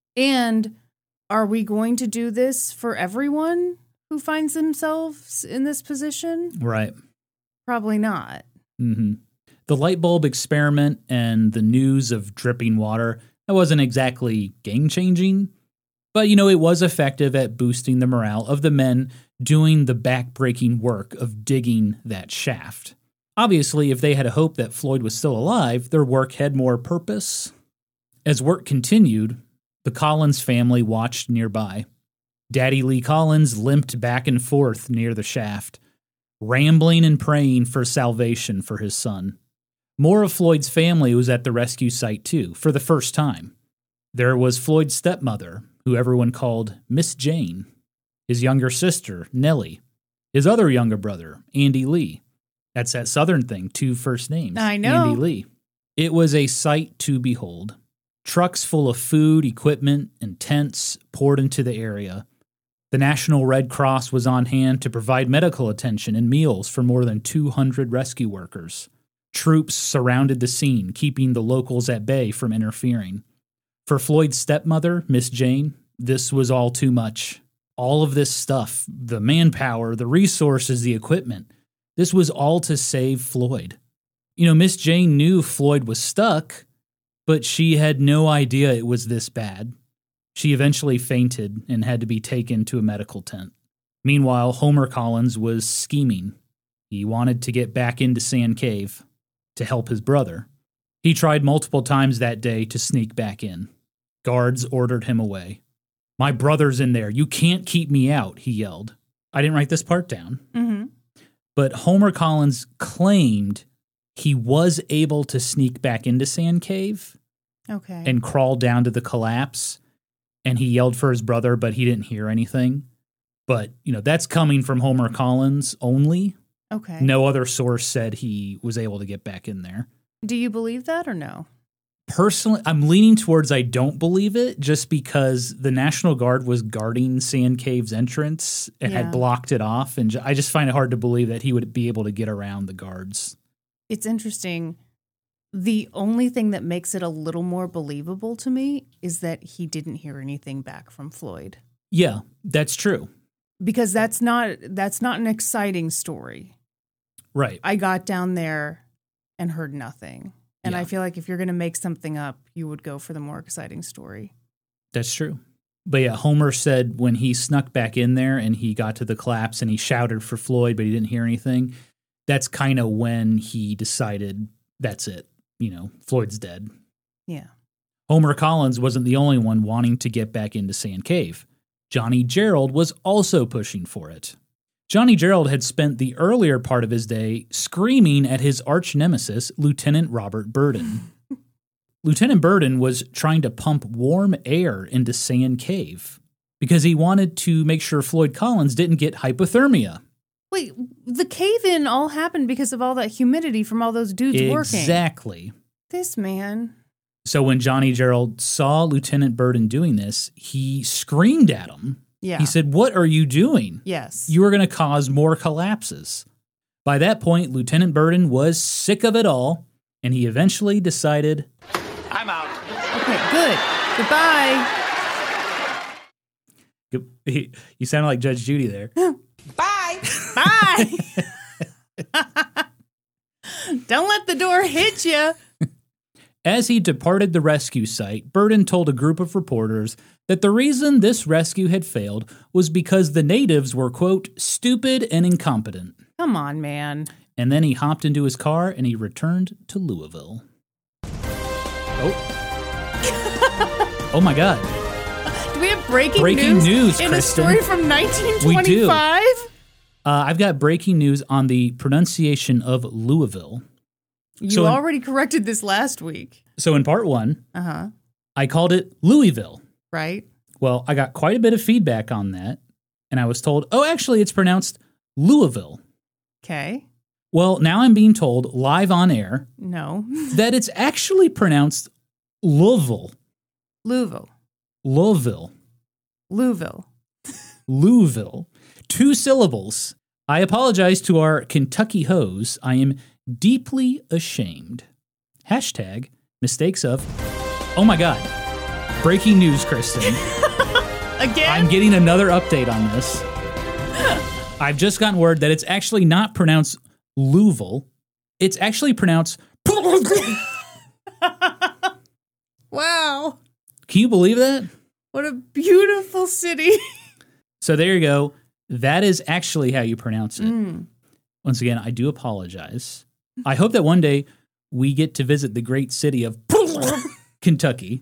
And are we going to do this for everyone who finds themselves in this position? Right. Probably not. Mm-hmm. The light bulb experiment and the news of dripping water, that wasn't exactly game-changing, but, you know, it was effective at boosting the morale of the men doing the back-breaking work of digging that shaft. Obviously, if they had a hope that Floyd was still alive, their work had more purpose. As work continued, the Collins family watched nearby. Daddy Lee Collins limped back and forth near the shaft, rambling and praying for salvation for his son. More of Floyd's family was at the rescue site, too, for the first time. There was Floyd's stepmother, who everyone called Miss Jane, his younger sister, Nellie, his other younger brother, Andy Lee. That's that Southern thing, two first names. I know. Andy Lee. It was a sight to behold. Trucks full of food, equipment, and tents poured into the area. The National Red Cross was on hand to provide medical attention and meals for more than two hundred rescue workers. Troops surrounded the scene, keeping the locals at bay from interfering. For Floyd's stepmother, Miss Jane, this was all too much. All of this stuff, the manpower, the resources, the equipment, this was all to save Floyd. You know, Miss Jane knew Floyd was stuck, but she had no idea it was this bad. She eventually fainted and had to be taken to a medical tent. Meanwhile, Homer Collins was scheming. He wanted to get back into Sand Cave to help his brother. He tried multiple times that day to sneak back in. Guards ordered him away. "My brother's in there. You can't keep me out," he yelled. I didn't write this part down. Mm-hmm. But Homer Collins claimed he was able to sneak back into Sand Cave Okay. and crawl down to the collapse. And he yelled for his brother, but he didn't hear anything. But, you know, that's coming from Homer Collins only. Okay. No other source said he was able to get back in there. Do you believe that or no? Personally, I'm leaning towards I don't believe it just because the National Guard was guarding Sand Cave's entrance and Yeah. had blocked it off. And I just find it hard to believe that he would be able to get around the guards. It's interesting. The only thing that makes it a little more believable to me is that he didn't hear anything back from Floyd. Yeah, that's true. Because that's not that's not an exciting story. Right. I got down there and heard nothing. And Yeah. I feel like if you're going to make something up, you would go for the more exciting story. That's true. But yeah, Homer said when he snuck back in there and he got to the collapse and he shouted for Floyd, but he didn't hear anything, that's kind of when he decided that's it. You know, Floyd's dead. Yeah. Homer Collins wasn't the only one wanting to get back into Sand Cave. Johnny Gerald was also pushing for it. Johnny Gerald had spent the earlier part of his day screaming at his arch nemesis, Lieutenant Robert Burden. Lieutenant Burden was trying to pump warm air into Sand Cave because he wanted to make sure Floyd Collins didn't get hypothermia. Wait, the cave-in all happened because of all that humidity from all those dudes working. Exactly. This man. So when Johnny Gerald saw Lieutenant Burden doing this, he screamed at him. Yeah. He said, "What are you doing? Yes. You are going to cause more collapses." By that point, Lieutenant Burden was sick of it all, and he eventually decided, I'm out. Okay, good. Goodbye. you sounded like Judge Judy there. Bye. Bye. Don't let the door hit you. As he departed the rescue site, Burden told a group of reporters that the reason this rescue had failed was because the natives were, quote, stupid and incompetent. Come on, man. And then he hopped into his car and he returned to Louisville. Oh. Oh my God. Do we have breaking, Breaking news, news, in Kristen. a story from nineteen twenty-five? Uh, I've got breaking news on the pronunciation of Louisville. You So in- already corrected this last week. So in part one, Uh-huh. I called it Louisville. Right? Well, I got quite a bit of feedback on that, and I was told, oh, actually, it's pronounced Louisville. Okay. Well, now I'm being told live on air No. that it's actually pronounced Louisville. Louisville. Louisville. Louisville. Louisville. Two syllables. I apologize to our Kentucky hoes. I am deeply ashamed. Hashtag mistakes of. Oh my God. Breaking news, Kristen. Again? I'm getting another update on this. I've just gotten word that it's actually not pronounced Louisville. It's actually pronounced. Wow. Can you believe that? What a beautiful city. So there you go. That is actually how you pronounce it. Mm. Once again, I do apologize. I hope that one day we get to visit the great city of Kentucky.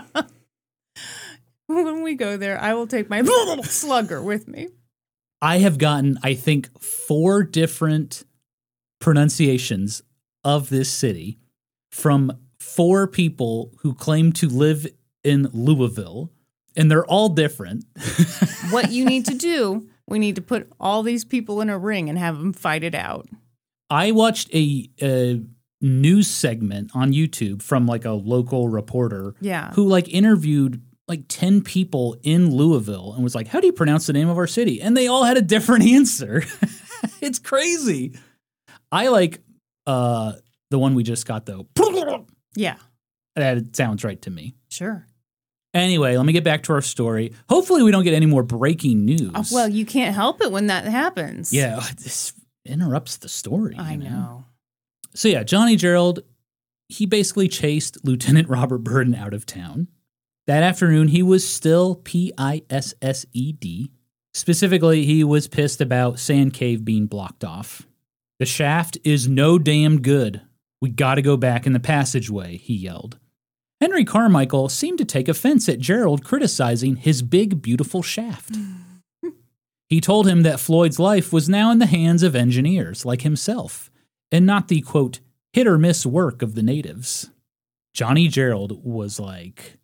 When we go there, I will take my slugger with me. I have gotten, I think, four different pronunciations of this city from four people who claim to live in Louisville, and they're all different. What you need to do, we need to put all these people in a ring and have them fight it out. I watched a, a news segment on YouTube from like a local reporter Yeah. who like interviewed like ten people in Louisville and was like, how do you pronounce the name of our city? And they all had a different answer. It's crazy. I like uh, the one we just got though. Yeah. That sounds right to me. Sure. Anyway, let me get back to our story. Hopefully we don't get any more breaking news. Oh, well, you can't help it when that happens. yeah, this interrupts the story. I you know. So yeah, Johnny Gerald, he basically chased Lieutenant Robert Burden out of town. That afternoon, he was still P I S S E D. Specifically, he was pissed about Sand Cave being blocked off. The shaft is no damn good. We gotta go back in the passageway, he yelled. Henry Carmichael seemed to take offense at Gerald criticizing his big, beautiful shaft. He told him that Floyd's life was now in the hands of engineers like himself, and not the, quote, hit-or-miss work of the natives. Johnny Gerald was like...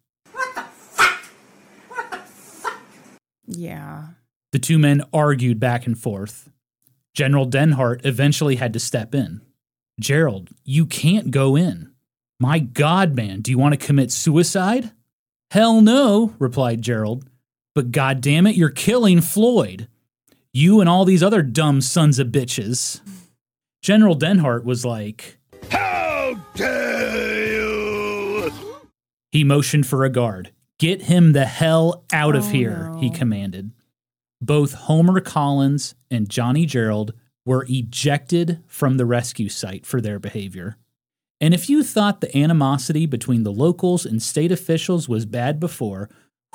Yeah. The two men argued back and forth. General Denhart eventually had to step in. Gerald, you can't go in. My God, man, do you want to commit suicide? Hell no, replied Gerald. But goddammit, you're killing Floyd. You and all these other dumb sons of bitches. General Denhart was like, How dare you! He motioned for a guard. Get him the hell out of Oh, here, no. he commanded. Both Homer Collins and Johnny Gerald were ejected from the rescue site for their behavior. And if you thought the animosity between the locals and state officials was bad before,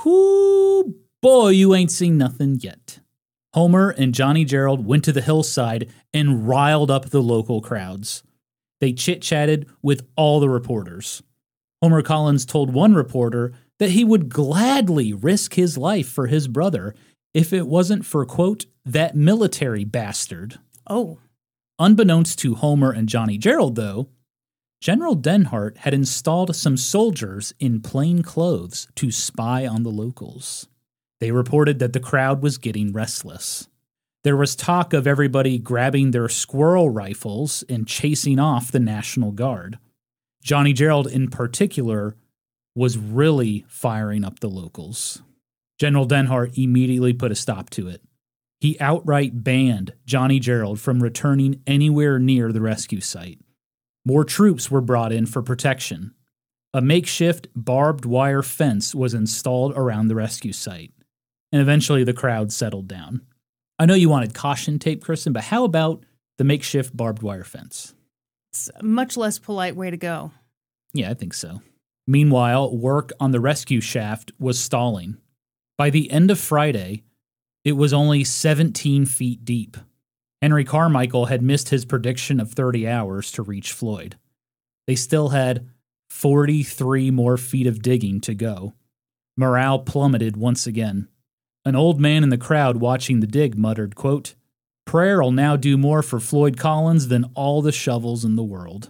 whoo, boy, you ain't seen nothing yet. Homer and Johnny Gerald went to the hillside and riled up the local crowds. They chit-chatted with all the reporters. Homer Collins told one reporter that he would gladly risk his life for his brother if it wasn't for, quote, that military bastard. Oh. Unbeknownst to Homer and Johnny Gerald, though, General Denhart had installed some soldiers in plain clothes to spy on the locals. They reported that the crowd was getting restless. There was talk of everybody grabbing their squirrel rifles and chasing off the National Guard. Johnny Gerald, in particular, was really firing up the locals. General Denhart immediately put a stop to it. He outright banned Johnny Gerald from returning anywhere near the rescue site. More troops were brought in for protection. A makeshift barbed wire fence was installed around the rescue site, and eventually the crowd settled down. I know you wanted caution tape, Kristen, but how about the makeshift barbed wire fence? It's a much less polite way to go. Yeah, I think so. Meanwhile, work on the rescue shaft was stalling. By the end of Friday, it was only seventeen feet deep. Henry Carmichael had missed his prediction of thirty hours to reach Floyd. They still had forty-three more feet of digging to go. Morale plummeted once again. An old man in the crowd watching the dig muttered, quote, "Prayer'll now do more for Floyd Collins than all the shovels in the world."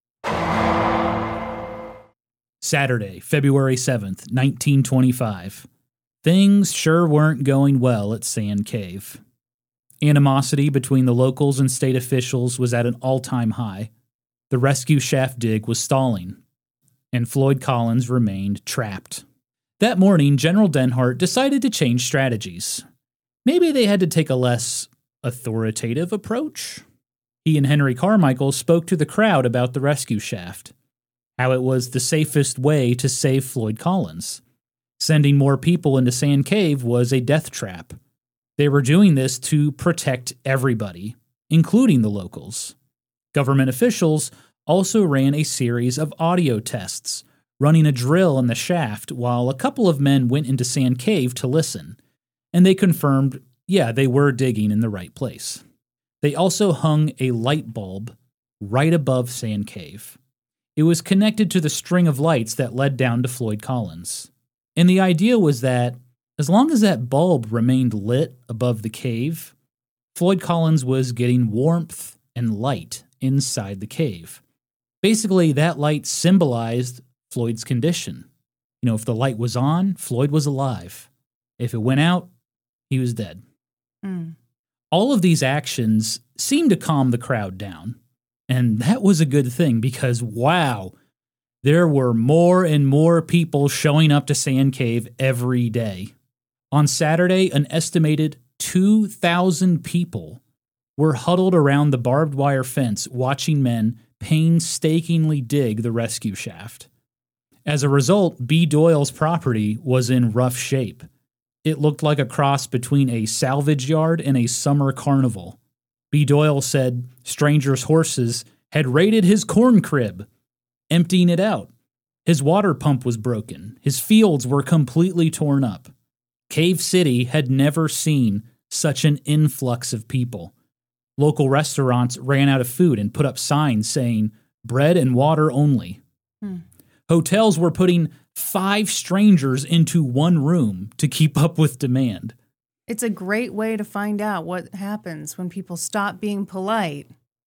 Saturday, February seventh, nineteen twenty-five. Things sure weren't going well at Sand Cave. Animosity between the locals and state officials was at an all-time high. The rescue shaft dig was stalling, and Floyd Collins remained trapped. That morning, General Denhart decided to change strategies. Maybe they had to take a less authoritative approach. He and Henry Carmichael spoke to the crowd about the rescue shaft, how it was the safest way to save Floyd Collins. Sending more people into Sand Cave was a death trap. They were doing this to protect everybody, including the locals. Government officials also ran a series of audio tests, running a drill in the shaft while a couple of men went into Sand Cave to listen, and they confirmed, yeah, they were digging in the right place. They also hung a light bulb right above Sand Cave. It was connected to the string of lights that led down to Floyd Collins. And the idea was that as long as that bulb remained lit above the cave, Floyd Collins was getting warmth and light inside the cave. Basically, that light symbolized Floyd's condition. You know, if the light was on, Floyd was alive. If it went out, he was dead. Mm. All of these actions seemed to calm the crowd down. And that was a good thing because, wow, there were more and more people showing up to Sand Cave every day. On Saturday, an estimated two thousand people were huddled around the barbed wire fence watching men painstakingly dig the rescue shaft. As a result, B. Doyle's property was in rough shape. It looked like a cross between a salvage yard and a summer carnival. B. Doyle said strangers' horses had raided his corn crib, emptying it out. His water pump was broken. His fields were completely torn up. Cave City had never seen such an influx of people. Local restaurants ran out of food and put up signs saying, bread and water only. Hmm. Hotels were putting five strangers into one room to keep up with demand. It's a great way to find out what happens when people stop being polite.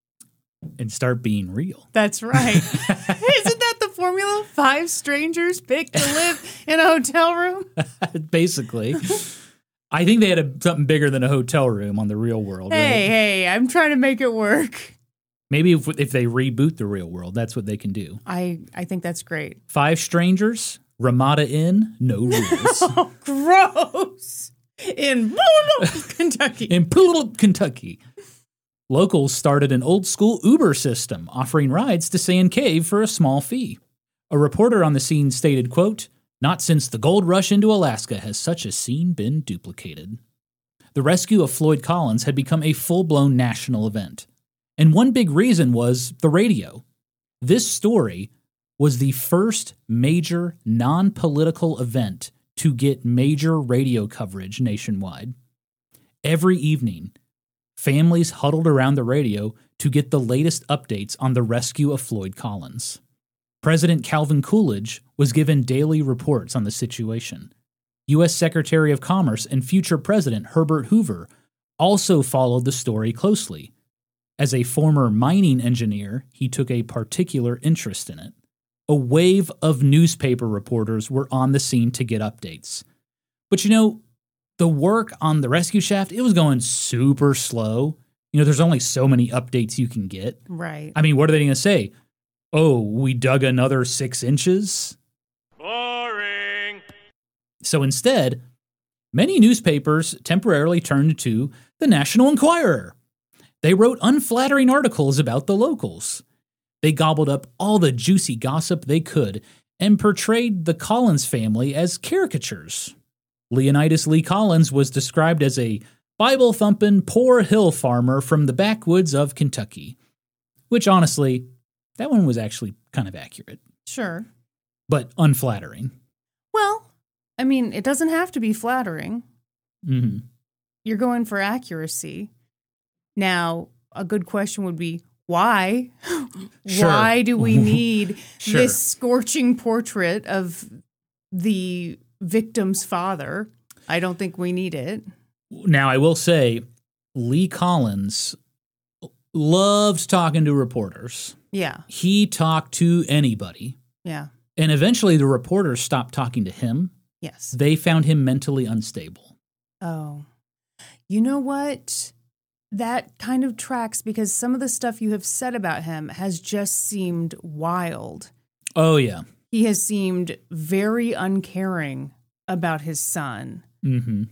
And start being real. That's right. Isn't that the formula? Five strangers picked to live in a hotel room? Basically. I think they had a, something bigger than a hotel room on The Real World. Hey, right? hey, I'm trying to make it work. Maybe if, if they reboot The Real World, that's what they can do. I, I think that's great. Five Strangers, Ramada Inn, no rules. Oh, gross. In Kentucky. In Kentucky. Locals started an old-school Uber system offering rides to Sand Cave for a small fee. A reporter on the scene stated, quote, "Not since the gold rush into Alaska has such a scene been duplicated." The rescue of Floyd Collins had become a full-blown national event. And one big reason was the radio. This story was the first major non-political event to get major radio coverage nationwide. Every evening, families huddled around the radio to get the latest updates on the rescue of Floyd Collins. President Calvin Coolidge was given daily reports on the situation. U S Secretary of Commerce and future President Herbert Hoover also followed the story closely. As a former mining engineer, he took a particular interest in it. A wave of newspaper reporters were on the scene to get updates. But you know, the work on the rescue shaft, it was going super slow. You know, there's only so many updates you can get. Right. I mean, what are they going to say? Oh, we dug another six inches? Boring. So instead, many newspapers temporarily turned to the National Enquirer. They wrote unflattering articles about the locals. They gobbled up all the juicy gossip they could and portrayed the Collins family as caricatures. Leonidas Lee Collins was described as a Bible-thumping, poor hill farmer from the backwoods of Kentucky, which honestly, that one was actually kind of accurate, Sure. but unflattering. Well, I mean, it doesn't have to be flattering. Mm-hmm. You're going for accuracy. Now, a good question would be, why? Sure. Why do we need Sure. this scorching portrait of the victim's father? I don't think we need it. Now, I will say, Lee Collins loved talking to reporters. Yeah, He talked to anybody. yeah, And eventually the reporters stopped talking to him. yes. They found him mentally unstable. Oh, you know what? That kind of tracks because some of the stuff you have said about him has just seemed wild. Oh, yeah. He has seemed very uncaring about his son. Mm-hmm.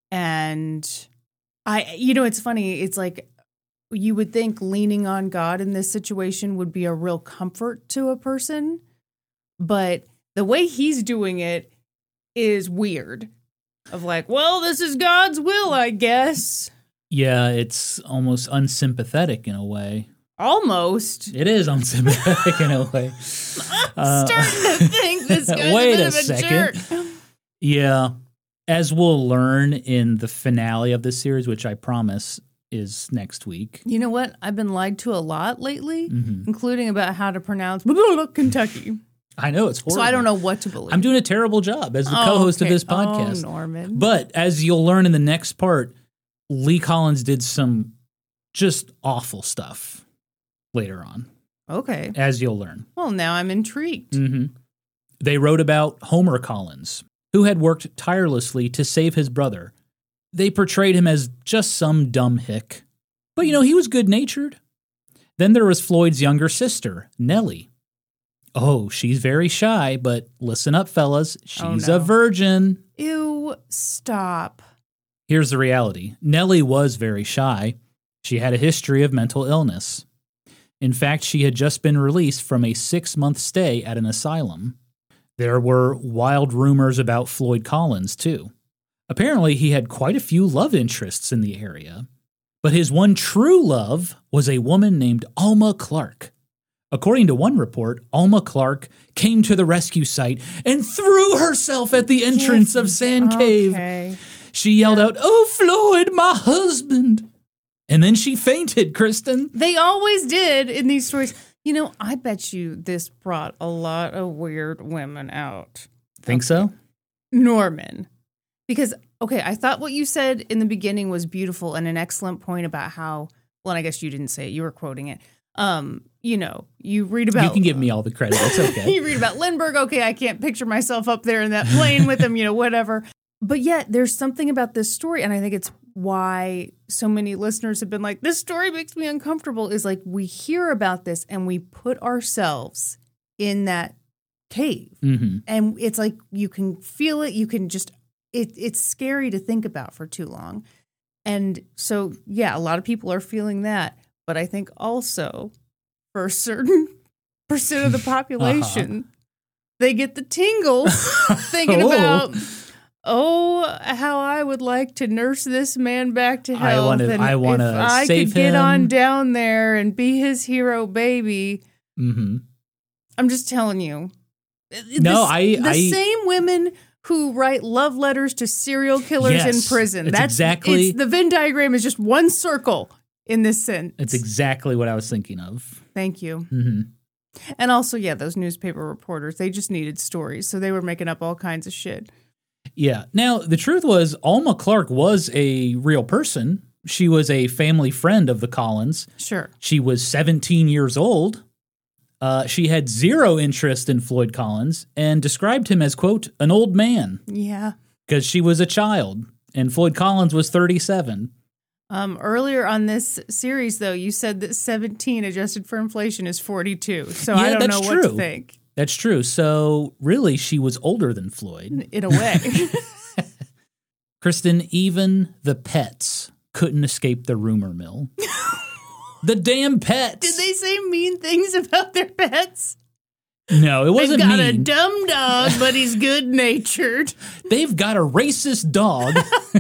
And I, you know, it's funny. It's like you would think leaning on God in this situation would be a real comfort to a person. But the way he's doing it is weird. Of like, well, this is God's will, I guess. Yeah, it's almost unsympathetic in a way. Almost. It is unsympathetic in a way. I'm starting to think this guy's Wait a bit a of a second. jerk. Yeah. As we'll learn in the finale of this series, which I promise is next week. You know what? I've been lied to a lot lately, Mhm. including about how to pronounce Kentucky. I know, it's horrible. So I don't know what to believe. I'm doing a terrible job as the Oh, co-host okay. of this podcast. Oh, Norman. But as you'll learn in the next part, Lee Collins did some just awful stuff later on, Okay. as you'll learn. Well, now I'm intrigued. hmm They wrote about Homer Collins, who had worked tirelessly to save his brother. They portrayed him as just some dumb hick. But, you know, he was good-natured. Then there was Floyd's younger sister, Nellie. Oh, she's very shy, but listen up, fellas. She's Oh, no. a virgin. Ew, stop. Here's the reality. Nellie was very shy. She had a history of mental illness. In fact, she had just been released from a six-month stay at an asylum. There were wild rumors about Floyd Collins, too. Apparently, he had quite a few love interests in the area. But his one true love was a woman named Alma Clark. According to one report, Alma Clark came to the rescue site and threw herself at the entrance of Sand Cave. Okay. She yelled out, "Oh, Floyd, my husband!" And then she fainted, Kristen. They always did in these stories. You know, I bet you this brought a lot of weird women out. Think so? Norman. Because, okay, I thought what you said in the beginning was beautiful and an excellent point about how, well, I guess you didn't say it, you were quoting it. Um, you know, you read about... You can give me all the credit. It's okay. You read about Lindbergh. Okay, I can't picture myself up there in that plane with him, you know, whatever. but yet there's something about this story, and I think it's why so many listeners have been like, this story makes me uncomfortable, is like we hear about this and we put ourselves in that cave. Mm-hmm. And it's like you can feel it, you can just, it, it's scary to think about for too long. And so, yeah, a lot of people are feeling that. But I think also for a certain percent of the population, uh-huh. they get the tingles thinking oh. about, oh, how I would like to nurse this man back to health. I want to. And I want if to I save could get him. on down there and be his hero baby. Mm-hmm. I'm just telling you. No, the, I. The I, same women who write love letters to serial killers yes, in prison. It's That's exactly. It's, the Venn diagram is just one circle in this sense. It's exactly what I was thinking of. Thank you. Mm-hmm. And also, yeah, those newspaper reporters, they just needed stories, so they were making up all kinds of shit. Yeah. Now, the truth was, Alma Clark was a real person. She was a family friend of the Collins. Sure. She was seventeen years old. Uh, she had zero interest in Floyd Collins and described him as, quote, an old man. Yeah. Because she was a child, and Floyd Collins was thirty-seven. Um, earlier on this series, though, you said that seventeen adjusted for inflation is forty-two. So yeah, I don't that's know true. what to think. That's true. So really, she was older than Floyd. In a way. Kristen, even the pets couldn't escape the rumor mill. The damn pets. Did they say mean things about their pets? No, it wasn't They've got mean. a dumb dog, but he's good-natured. They've got a racist dog.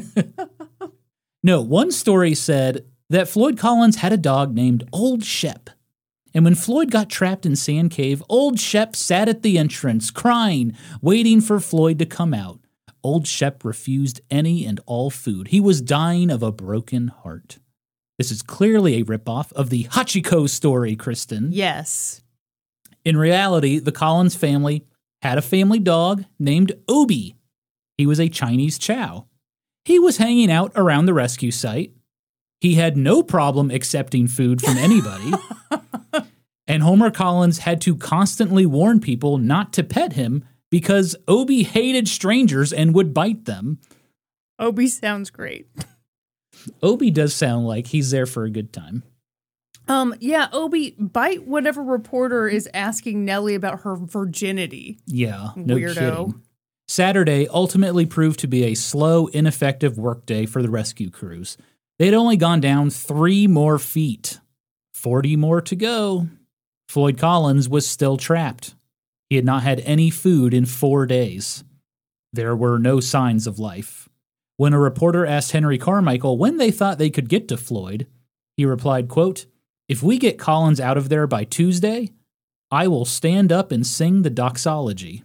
No, one story said that Floyd Collins had a dog named Old Shep. And when Floyd got trapped in Sand Cave, Old Shep sat at the entrance, crying, waiting for Floyd to come out. Old Shep refused any and all food. He was dying of a broken heart. This is clearly a ripoff of the Hachiko story, Kristen. Yes. In reality, the Collins family had a family dog named Obi. He was a Chinese chow. He was hanging out around the rescue site. He had no problem accepting food from anybody. And Homer Collins had to constantly warn people not to pet him because Obi hated strangers and would bite them. Obi sounds great. Obi does sound like he's there for a good time. Um, yeah, Obi, bite whatever reporter is asking Nellie about her virginity. Yeah, no Weirdo. kidding. Saturday ultimately proved to be a slow, ineffective workday for the rescue crews. They'd only gone down three more feet. Forty more to go. Floyd Collins was still trapped. He had not had any food in four days. There were no signs of life. When a reporter asked Henry Carmichael when they thought they could get to Floyd, he replied, quote, "If we get Collins out of there by Tuesday, I will stand up and sing the doxology."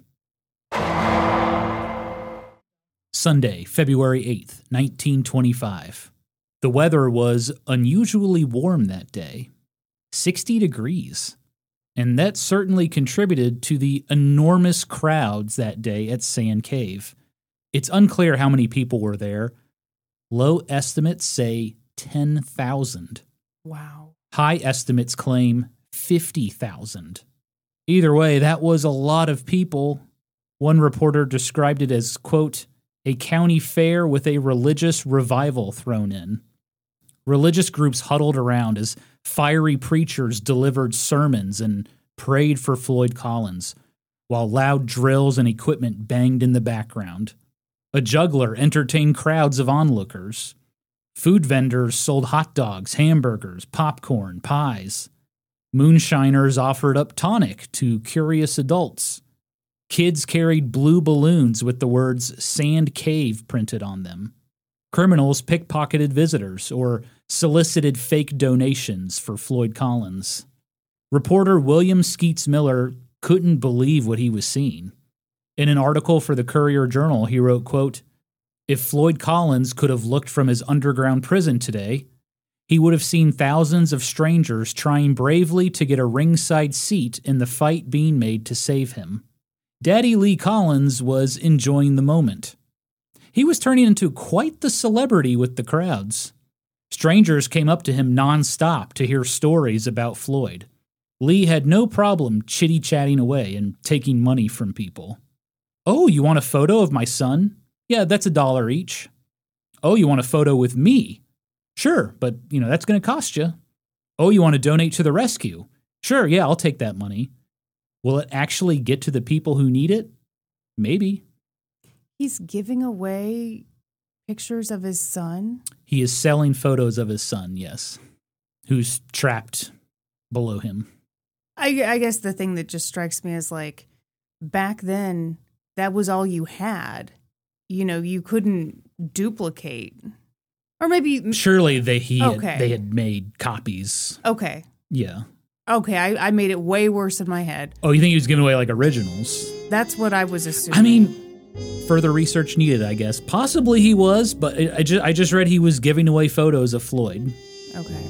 Sunday, February eighth, nineteen twenty-five. The weather was unusually warm that day, sixty degrees, and that certainly contributed to the enormous crowds that day at Sand Cave. It's unclear how many people were there. Low estimates say ten thousand. Wow. High estimates claim fifty thousand. Either way, that was a lot of people. One reporter described it as, quote, a county fair with a religious revival thrown in. Religious groups huddled around as fiery preachers delivered sermons and prayed for Floyd Collins, while loud drills and equipment banged in the background. A juggler entertained crowds of onlookers. Food vendors sold hot dogs, hamburgers, popcorn, pies. Moonshiners offered up tonic to curious adults. Kids carried blue balloons with the words Sand Cave printed on them. Criminals pickpocketed visitors or solicited fake donations for Floyd Collins. Reporter William Skeets Miller couldn't believe what he was seeing. In an article for the Courier-Journal, he wrote, quote, "If Floyd Collins could have looked from his underground prison today, he would have seen thousands of strangers trying bravely to get a ringside seat in the fight being made to save him. Daddy Lee Collins was enjoying the moment. He was turning into quite the celebrity with the crowds. Strangers came up to him nonstop to hear stories about Floyd. Lee had no problem chitty-chatting away and taking money from people. Oh, you want a photo of my son? Yeah, that's a dollar each. Oh, you want a photo with me? Sure, but, you know, that's going to cost you. Oh, you want to donate to the rescue? Sure, yeah, I'll take that money. Will it actually get to the people who need it? Maybe. He's giving away pictures of his son? He is selling photos of his son, yes, who's trapped below him. I, I guess the thing that just strikes me is like, back then, that was all you had. You know, you couldn't duplicate. Or maybe... Surely they, he okay. had, they had made copies. Okay. Yeah. Okay, I, I made it way worse in my head. Oh, you think he was giving away like originals? That's what I was assuming. I mean, further research needed, I guess. Possibly he was, but I, I, just, I just read he was giving away photos of Floyd. Okay.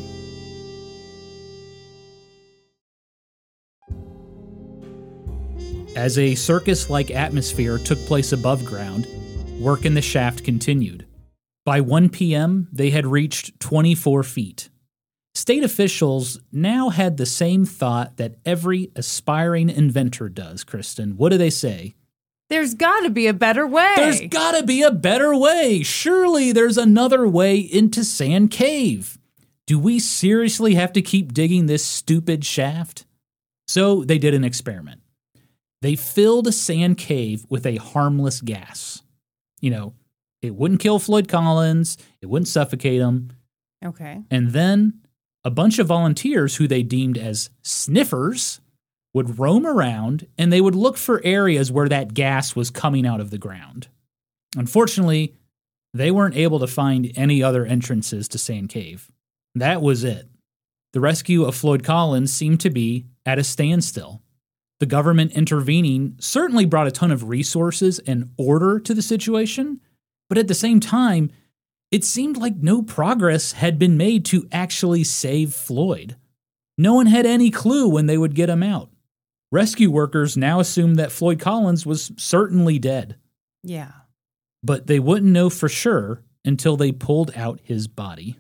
As a circus-like atmosphere took place above ground, work in the shaft continued. By one p.m., they had reached twenty-four feet. State officials now had the same thought that every aspiring inventor does, Kristen. What do they say? There's got to be a better way. There's got to be a better way. Surely there's another way into Sand Cave. Do we seriously have to keep digging this stupid shaft? So they did an experiment. They filled Sand Cave with a harmless gas. You know, it wouldn't kill Floyd Collins. It wouldn't suffocate him. Okay. And then a bunch of volunteers who they deemed as sniffers would roam around and they would look for areas where that gas was coming out of the ground. Unfortunately, they weren't able to find any other entrances to Sand Cave. That was it. The rescue of Floyd Collins seemed to be at a standstill. The government intervening certainly brought a ton of resources and order to the situation, but at the same time, it seemed like no progress had been made to actually save Floyd. No one had any clue when they would get him out. Rescue workers now assumed that Floyd Collins was certainly dead. Yeah. But they wouldn't know for sure until they pulled out his body.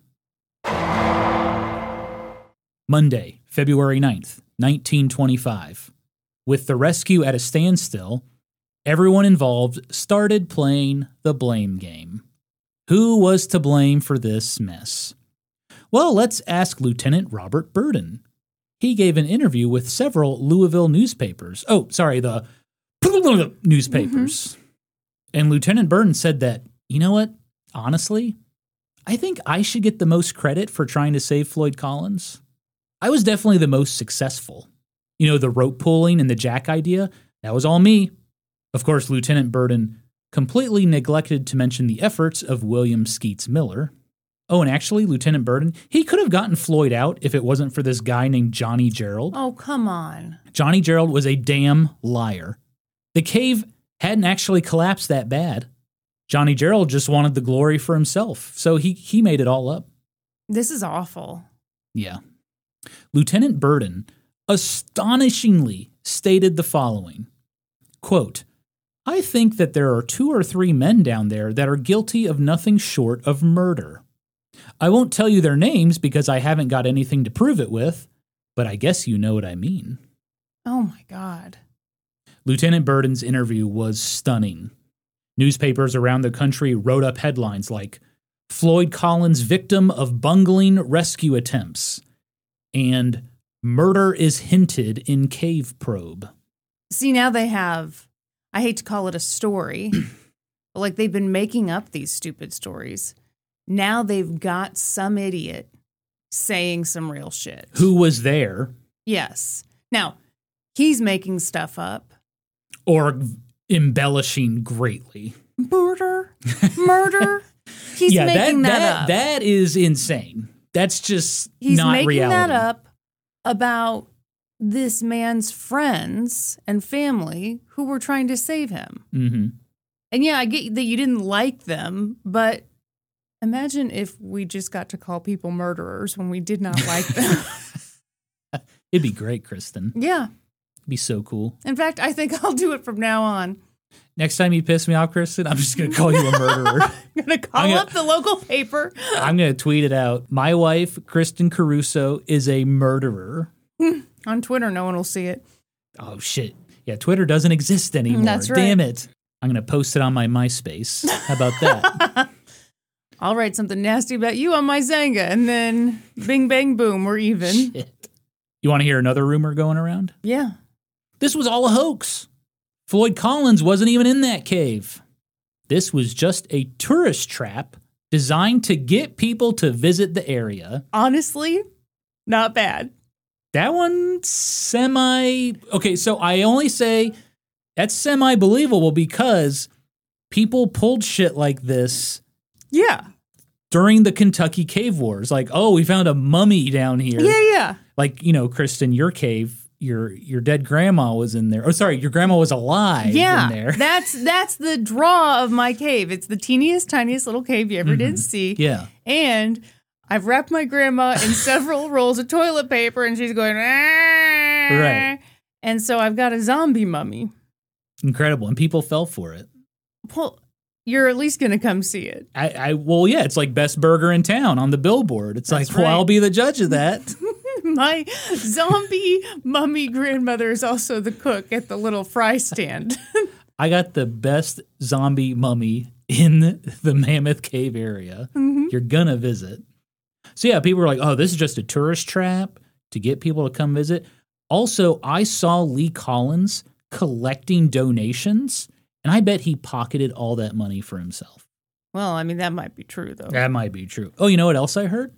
Monday, February ninth, nineteen twenty-five. With the rescue at a standstill, everyone involved started playing the blame game. Who was to blame for this mess? Well, let's ask Lieutenant Robert Burden. He gave an interview with several Louisville newspapers. Oh, sorry, the newspapers. Mm-hmm. And Lieutenant Burden said that, you know what? Honestly, I think I should get the most credit for trying to save Floyd Collins. I was definitely the most successful. You know, the rope pulling and the jack idea, that was all me. Of course, Lieutenant Burden completely neglected to mention the efforts of William Skeets Miller. Oh, and actually, Lieutenant Burden, he could have gotten Floyd out if it wasn't for this guy named Johnny Gerald. Oh, come on. Johnny Gerald was a damn liar. The cave hadn't actually collapsed that bad. Johnny Gerald just wanted the glory for himself, so he, he made it all up. This is awful. Yeah. Lieutenant Burden astonishingly stated the following, quote, I think that there are two or three men down there that are guilty of nothing short of murder. I won't tell you their names because I haven't got anything to prove it with, but I guess you know what I mean. Oh my God. Lieutenant Burden's interview was stunning. Newspapers around the country wrote up headlines like, Floyd Collins victim of bungling rescue attempts, and murder is hinted in cave probe. See, now they have, I hate to call it a story, but like they've been making up these stupid stories. Now they've got some idiot saying some real shit. Who was there? Yes. Now, he's making stuff up. Or embellishing greatly. Murder? Murder? He's yeah, making that, that, that up. That is insane. That's just He's not making reality. that up about this man's friends and family who were trying to save him. Mm-hmm. And yeah, I get that you didn't like them, but imagine if we just got to call people murderers when we did not like them. It'd be great, Kristen. Yeah. It'd be so cool. In fact, I think I'll do it from now on. Next time you piss me off, Kristen, I'm just going to call you a murderer. I'm going to call gonna, up the local paper. I'm going to tweet it out. My wife, Kristen Caruso, is a murderer. On Twitter, no one will see it. Oh, shit. Yeah, Twitter doesn't exist anymore. That's right. Damn it. I'm going to post it on my MySpace. How about that? I'll write something nasty about you on my Zanga, and then bing, bang, boom, we're even. Shit. You want to hear another rumor going around? Yeah. This was all a hoax. Floyd Collins wasn't even in that cave. This was just a tourist trap designed to get people to visit the area. Honestly, not bad. That one semi... Okay, so I only say that's semi-believable because people pulled shit like this Yeah. during the Kentucky Cave Wars. Like, oh, we found a mummy down here. Yeah, yeah. Like, you know, Kristen, your cave, your your dead grandma was in there. Oh, sorry, your grandma was alive Yeah, in there. that's that's the draw of my cave. It's the teeniest, tiniest little cave you ever Mm-hmm. did see. Yeah. And I've wrapped my grandma in several rolls of toilet paper, and she's going, ah. Right. And so I've got a zombie mummy. Incredible. And people fell for it. Well, you're at least going to come see it. I, I well, yeah, it's like best burger in town on the billboard. It's That's like, well, right. I'll be the judge of that. My zombie mummy grandmother is also the cook at the little fry stand. I got the best zombie mummy in the Mammoth Cave area. Mm-hmm. You're gonna visit. So yeah, people were like, oh, this is just a tourist trap to get people to come visit. Also, I saw Lee Collins collecting donations, and I bet he pocketed all that money for himself. Well, I mean, that might be true, though. That might be true. Oh, you know what else I heard?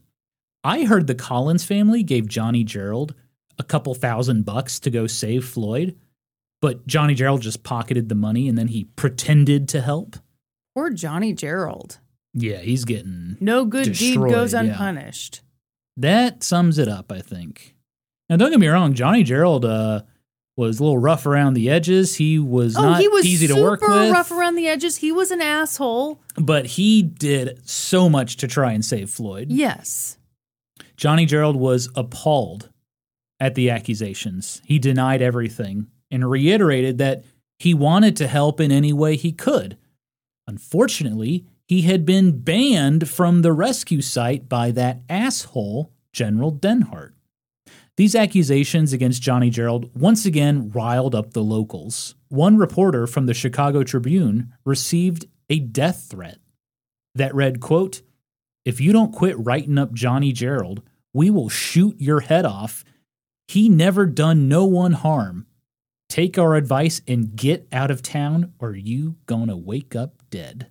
I heard the Collins family gave Johnny Gerald a couple thousand bucks to go save Floyd, but Johnny Gerald just pocketed the money and then he pretended to help. Poor Johnny Gerald. Yeah, he's getting No good deed destroyed, goes yeah. unpunished. That sums it up, I think. Now, don't get me wrong, Johnny Gerald uh, was a little rough around the edges. He was Oh, not he was easy super to work with, rough around the edges. He was an asshole. but he did so much to try and save Floyd. Yes. Johnny Gerald was appalled at the accusations. He denied everything and reiterated that he wanted to help in any way he could. Unfortunately, he had been banned from the rescue site by that asshole, General Denhart. These accusations against Johnny Gerald once again riled up the locals. One reporter from the Chicago Tribune received a death threat that read, quote, "If you don't quit writing up Johnny Gerald, we will shoot your head off. He never done no one harm. Take our advice and get out of town or you gonna wake up dead."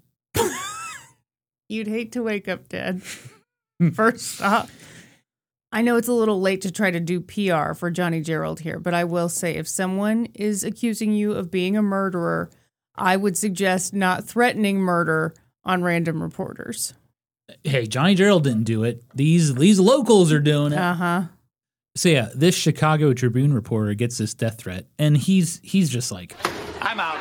You'd hate to wake up dead. First off. I know it's a little late to try to do P R for Johnny Gerald here, but I will say if someone is accusing you of being a murderer, I would suggest not threatening murder on random reporters. Hey, Johnny Gerald didn't do it. These these locals are doing it. Uh-huh. So yeah, this Chicago Tribune reporter gets this death threat, and he's he's just like, I'm out.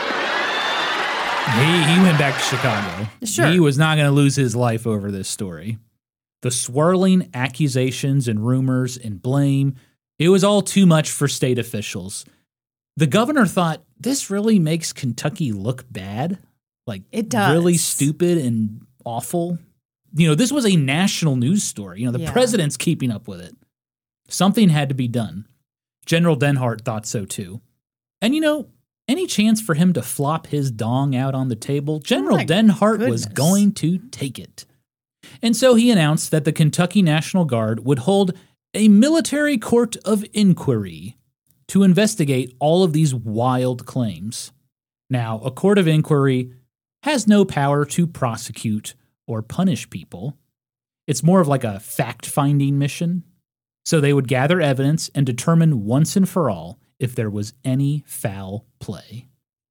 he, he went back to Chicago. Sure. He was not going to lose his life over this story. The swirling accusations and rumors and blame, it was all too much for state officials. The governor thought, this really makes Kentucky look bad. Like, It does. really stupid and awful. You know, this was a national news story. You know, the Yeah. president's keeping up with it. Something had to be done. General Denhart thought so too. And you know, any chance for him to flop his dong out on the table, General my Denhart was goodness. going to take it. And so he announced that the Kentucky National Guard would hold a military court of inquiry to investigate all of these wild claims. Now, a court of inquiry has no power to prosecute or punish people. It's more of like a fact-finding mission. So they would gather evidence and determine once and for all if there was any foul play.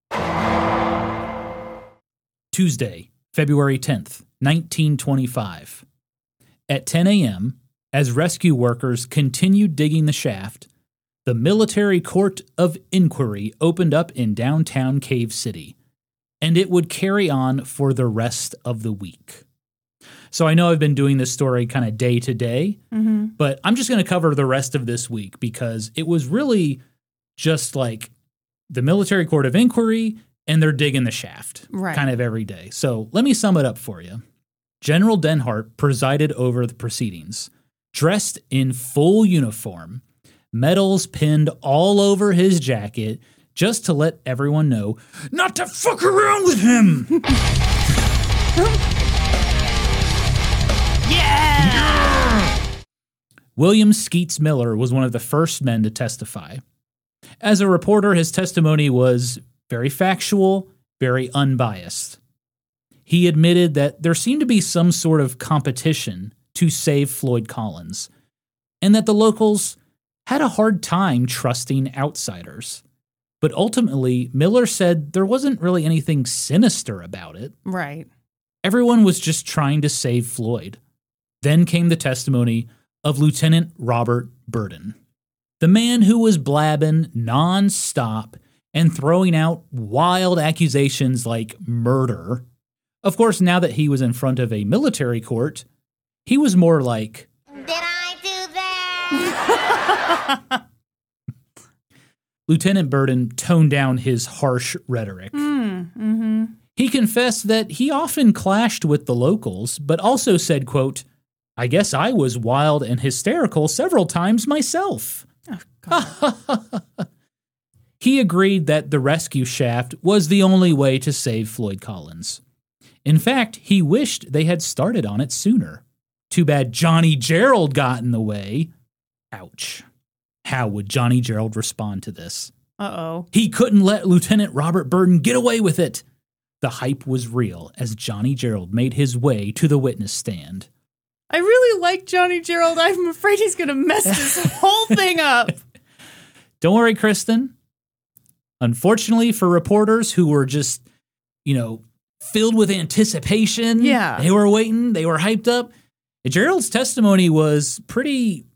Tuesday, February tenth, nineteen twenty-five. At ten a.m., as rescue workers continued digging the shaft, the military court of inquiry opened up in downtown Cave City, and it would carry on for the rest of the week. So I know I've been doing this story kind of day to day, Mm-hmm. but I'm just going to cover the rest of this week because it was really just like the military court of inquiry and they're digging the shaft Right. kind of every day. So let me sum it up for you. General Denhart presided over the proceedings, dressed in full uniform, medals pinned all over his jacket, just to let everyone know not to fuck around with him. Yeah! William Skeets Miller was one of the first men to testify. As a reporter, his testimony was very factual, very unbiased. He admitted that there seemed to be some sort of competition to save Floyd Collins, and that the locals had a hard time trusting outsiders. But ultimately, Miller said there wasn't really anything sinister about it. Right. Everyone was just trying to save Floyd. Then came the testimony of Lieutenant Robert Burden, the man who was blabbing nonstop and throwing out wild accusations like murder. Of course, now that he was in front of a military court, he was more like, Did I do that? Lieutenant Burden toned down his harsh rhetoric. Mm, mm-hmm. He confessed that he often clashed with the locals, but also said, quote, I guess I was wild and hysterical several times myself. Oh, God. He agreed that the rescue shaft was the only way to save Floyd Collins. In fact, he wished they had started on it sooner. Too bad Johnny Gerald got in the way. Ouch. How would Johnny Gerald respond to this? Uh-oh. He couldn't let Lieutenant Robert Burden get away with it. The hype was real as Johnny Gerald made his way to the witness stand. I really like Johnny Gerald. I'm afraid he's going to mess this whole thing up. Don't worry, Kristen. Unfortunately for reporters who were just, you know, filled with anticipation. Yeah. They were waiting. They were hyped up. Gerald's testimony was pretty...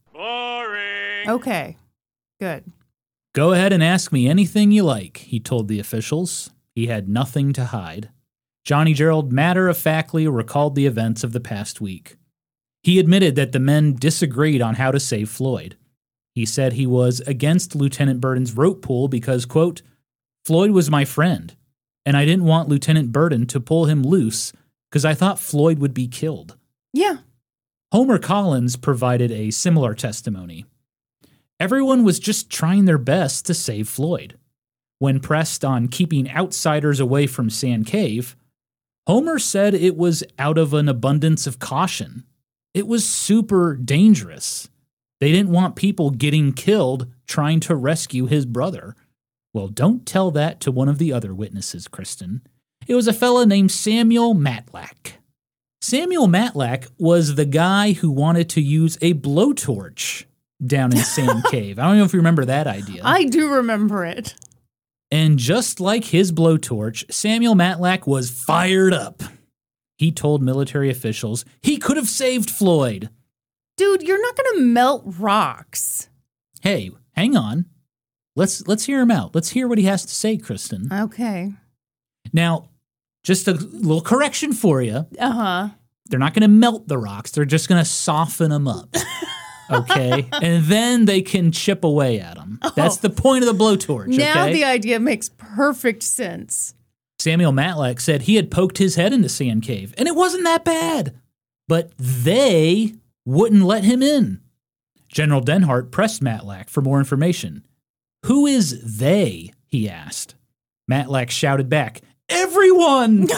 Boring. Okay. Good. Go ahead and ask me anything you like, he told the officials. He had nothing to hide. Johnny Gerald matter-of-factly recalled the events of the past week. He admitted that the men disagreed on how to save Floyd. He said he was against Lieutenant Burden's rope pull because, quote, Floyd was my friend, and I didn't want Lieutenant Burden to pull him loose because I thought Floyd would be killed. Yeah. Homer Collins provided a similar testimony. Everyone was just trying their best to save Floyd. When pressed on keeping outsiders away from Sand Cave, Homer said it was out of an abundance of caution. It was super dangerous. They didn't want people getting killed trying to rescue his brother. Well, don't tell that to one of the other witnesses, Kristen. It was a fella named Samuel Matlack. Samuel Matlack was the guy who wanted to use a blowtorch down in Sand Cave. I don't know if you remember that idea. I do remember it. And just like his blowtorch, Samuel Matlack was fired up. He told military officials he could have saved Floyd. Dude, you're not going to melt rocks. Hey, hang on. Let's let's hear him out. Let's hear what he has to say, Kristen. Okay. Now, just a little correction for you. Uh-huh. They're not going to melt the rocks. They're just going to soften them up. Okay? And then they can chip away at them. Oh. That's the point of the blowtorch, Now okay? the idea makes perfect sense. Samuel Matlack said he had poked his head into Sand Cave, and it wasn't that bad. But they wouldn't let him in. General Denhart pressed Matlack for more information. Who is they? He asked. Matlack shouted back, everyone!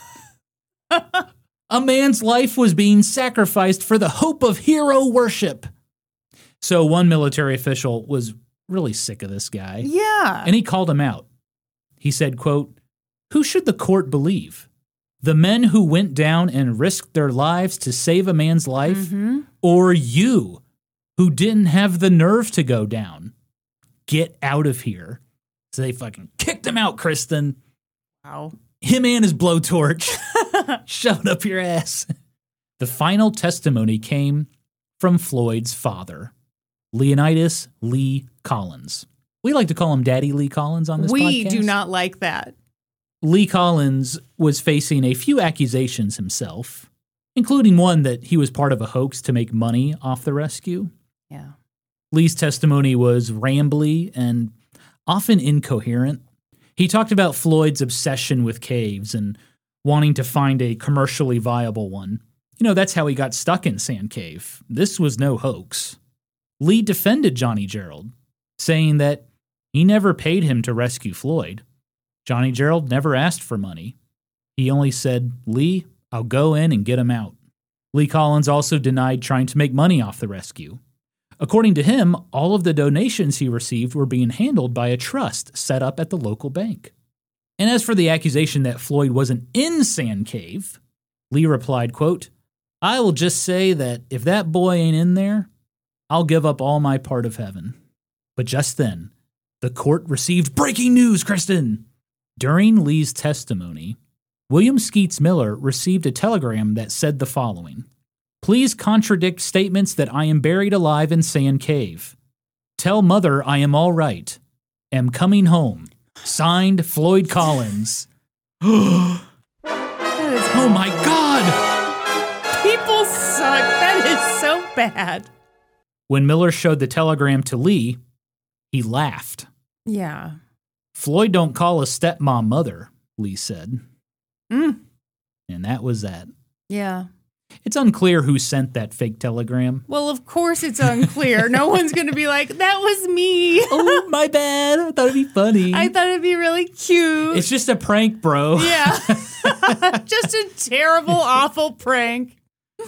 A man's life was being sacrificed for the hope of hero worship. So one military official was really sick of this guy. Yeah. And he called him out. He said, quote, who should the court believe? The men who went down and risked their lives to save a man's life? Mm-hmm. Or you, who didn't have the nerve to go down? Get out of here. So they fucking kicked him out, Kristen. Wow. Him and his blowtorch. Shoved up your ass. The final testimony came from Floyd's father, Leonidas Lee Collins. We like to call him Daddy Lee Collins on this We podcast. do not like that. Lee Collins was facing a few accusations himself, including one that he was part of a hoax to make money off the rescue. Yeah. Lee's testimony was rambly and often incoherent. He talked about Floyd's obsession with caves and wanting to find a commercially viable one. You know, that's how he got stuck in Sand Cave. This was no hoax. Lee defended Johnny Gerald, saying that, He never paid him to rescue Floyd. Johnny Gerald never asked for money. He only said, Lee, I'll go in and get him out. Lee Collins also denied trying to make money off the rescue. According to him, all of the donations he received were being handled by a trust set up at the local bank. And as for the accusation that Floyd wasn't in Sand Cave, Lee replied, quote, I will just say that if that boy ain't in there, I'll give up all my part of heaven. But just then, the court received breaking news, Kristen! During Lee's testimony, William Skeets Miller received a telegram that said the following. Please contradict statements that I am buried alive in Sand Cave. Tell mother I am all right. Am coming home. Signed, Floyd Collins. Oh my God! People suck. That is so bad. When Miller showed the telegram to Lee, he laughed. Yeah. Floyd don't call a stepmom mother, Lee said. Mm. And that was that. Yeah. It's unclear who sent that fake telegram. Well, of course it's unclear. No one's going to be like, that was me. Oh, my bad. I thought it'd be funny. I thought it'd be really cute. It's just a prank, bro. Yeah. Just a terrible, awful prank.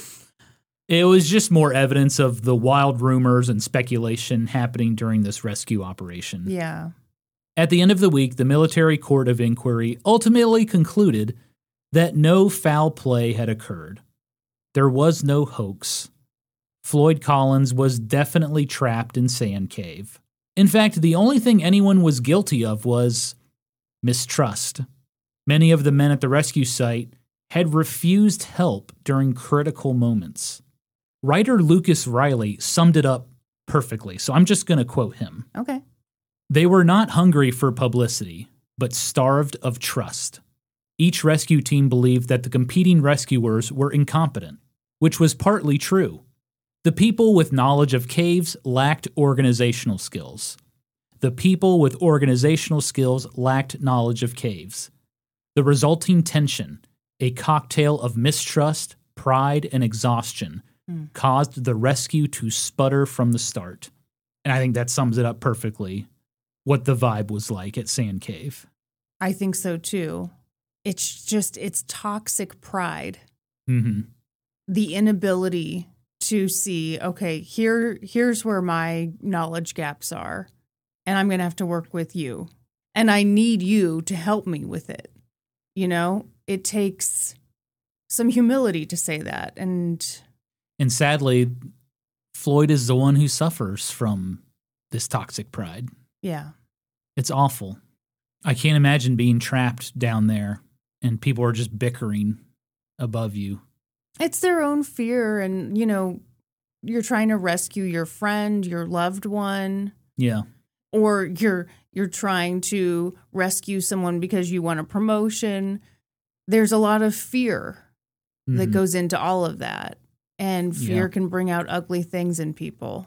It was just more evidence of the wild rumors and speculation happening during this rescue operation. Yeah. At the end of the week, the military court of inquiry ultimately concluded that no foul play had occurred. There was no hoax. Floyd Collins was definitely trapped in Sand Cave. In fact, the only thing anyone was guilty of was mistrust. Many of the men at the rescue site had refused help during critical moments. Writer Lucas Riley summed it up perfectly, so I'm just going to quote him. Okay. They were not hungry for publicity, but starved of trust. Each rescue team believed that the competing rescuers were incompetent, which was partly true. The people with knowledge of caves lacked organizational skills. The people with organizational skills lacked knowledge of caves. The resulting tension, a cocktail of mistrust, pride, and exhaustion, mm. caused the rescue to sputter from the start. And I think that sums it up perfectly, what the vibe was like at Sand Cave. I think so, too. It's just, it's toxic pride. Mm-hmm. The inability to see, okay, here, here's where my knowledge gaps are, and I'm going to have to work with you. And I need you to help me with it. You know, it takes some humility to say that. And and sadly, Floyd is the one who suffers from this toxic pride. Yeah. It's awful. I can't imagine being trapped down there and people are just bickering above you. It's their own fear. And, you know, you're trying to rescue your friend, your loved one. Yeah. Or you're you're trying to rescue someone because you want a promotion. There's a lot of fear mm-hmm. that goes into all of that. And fear yeah. can bring out ugly things in people.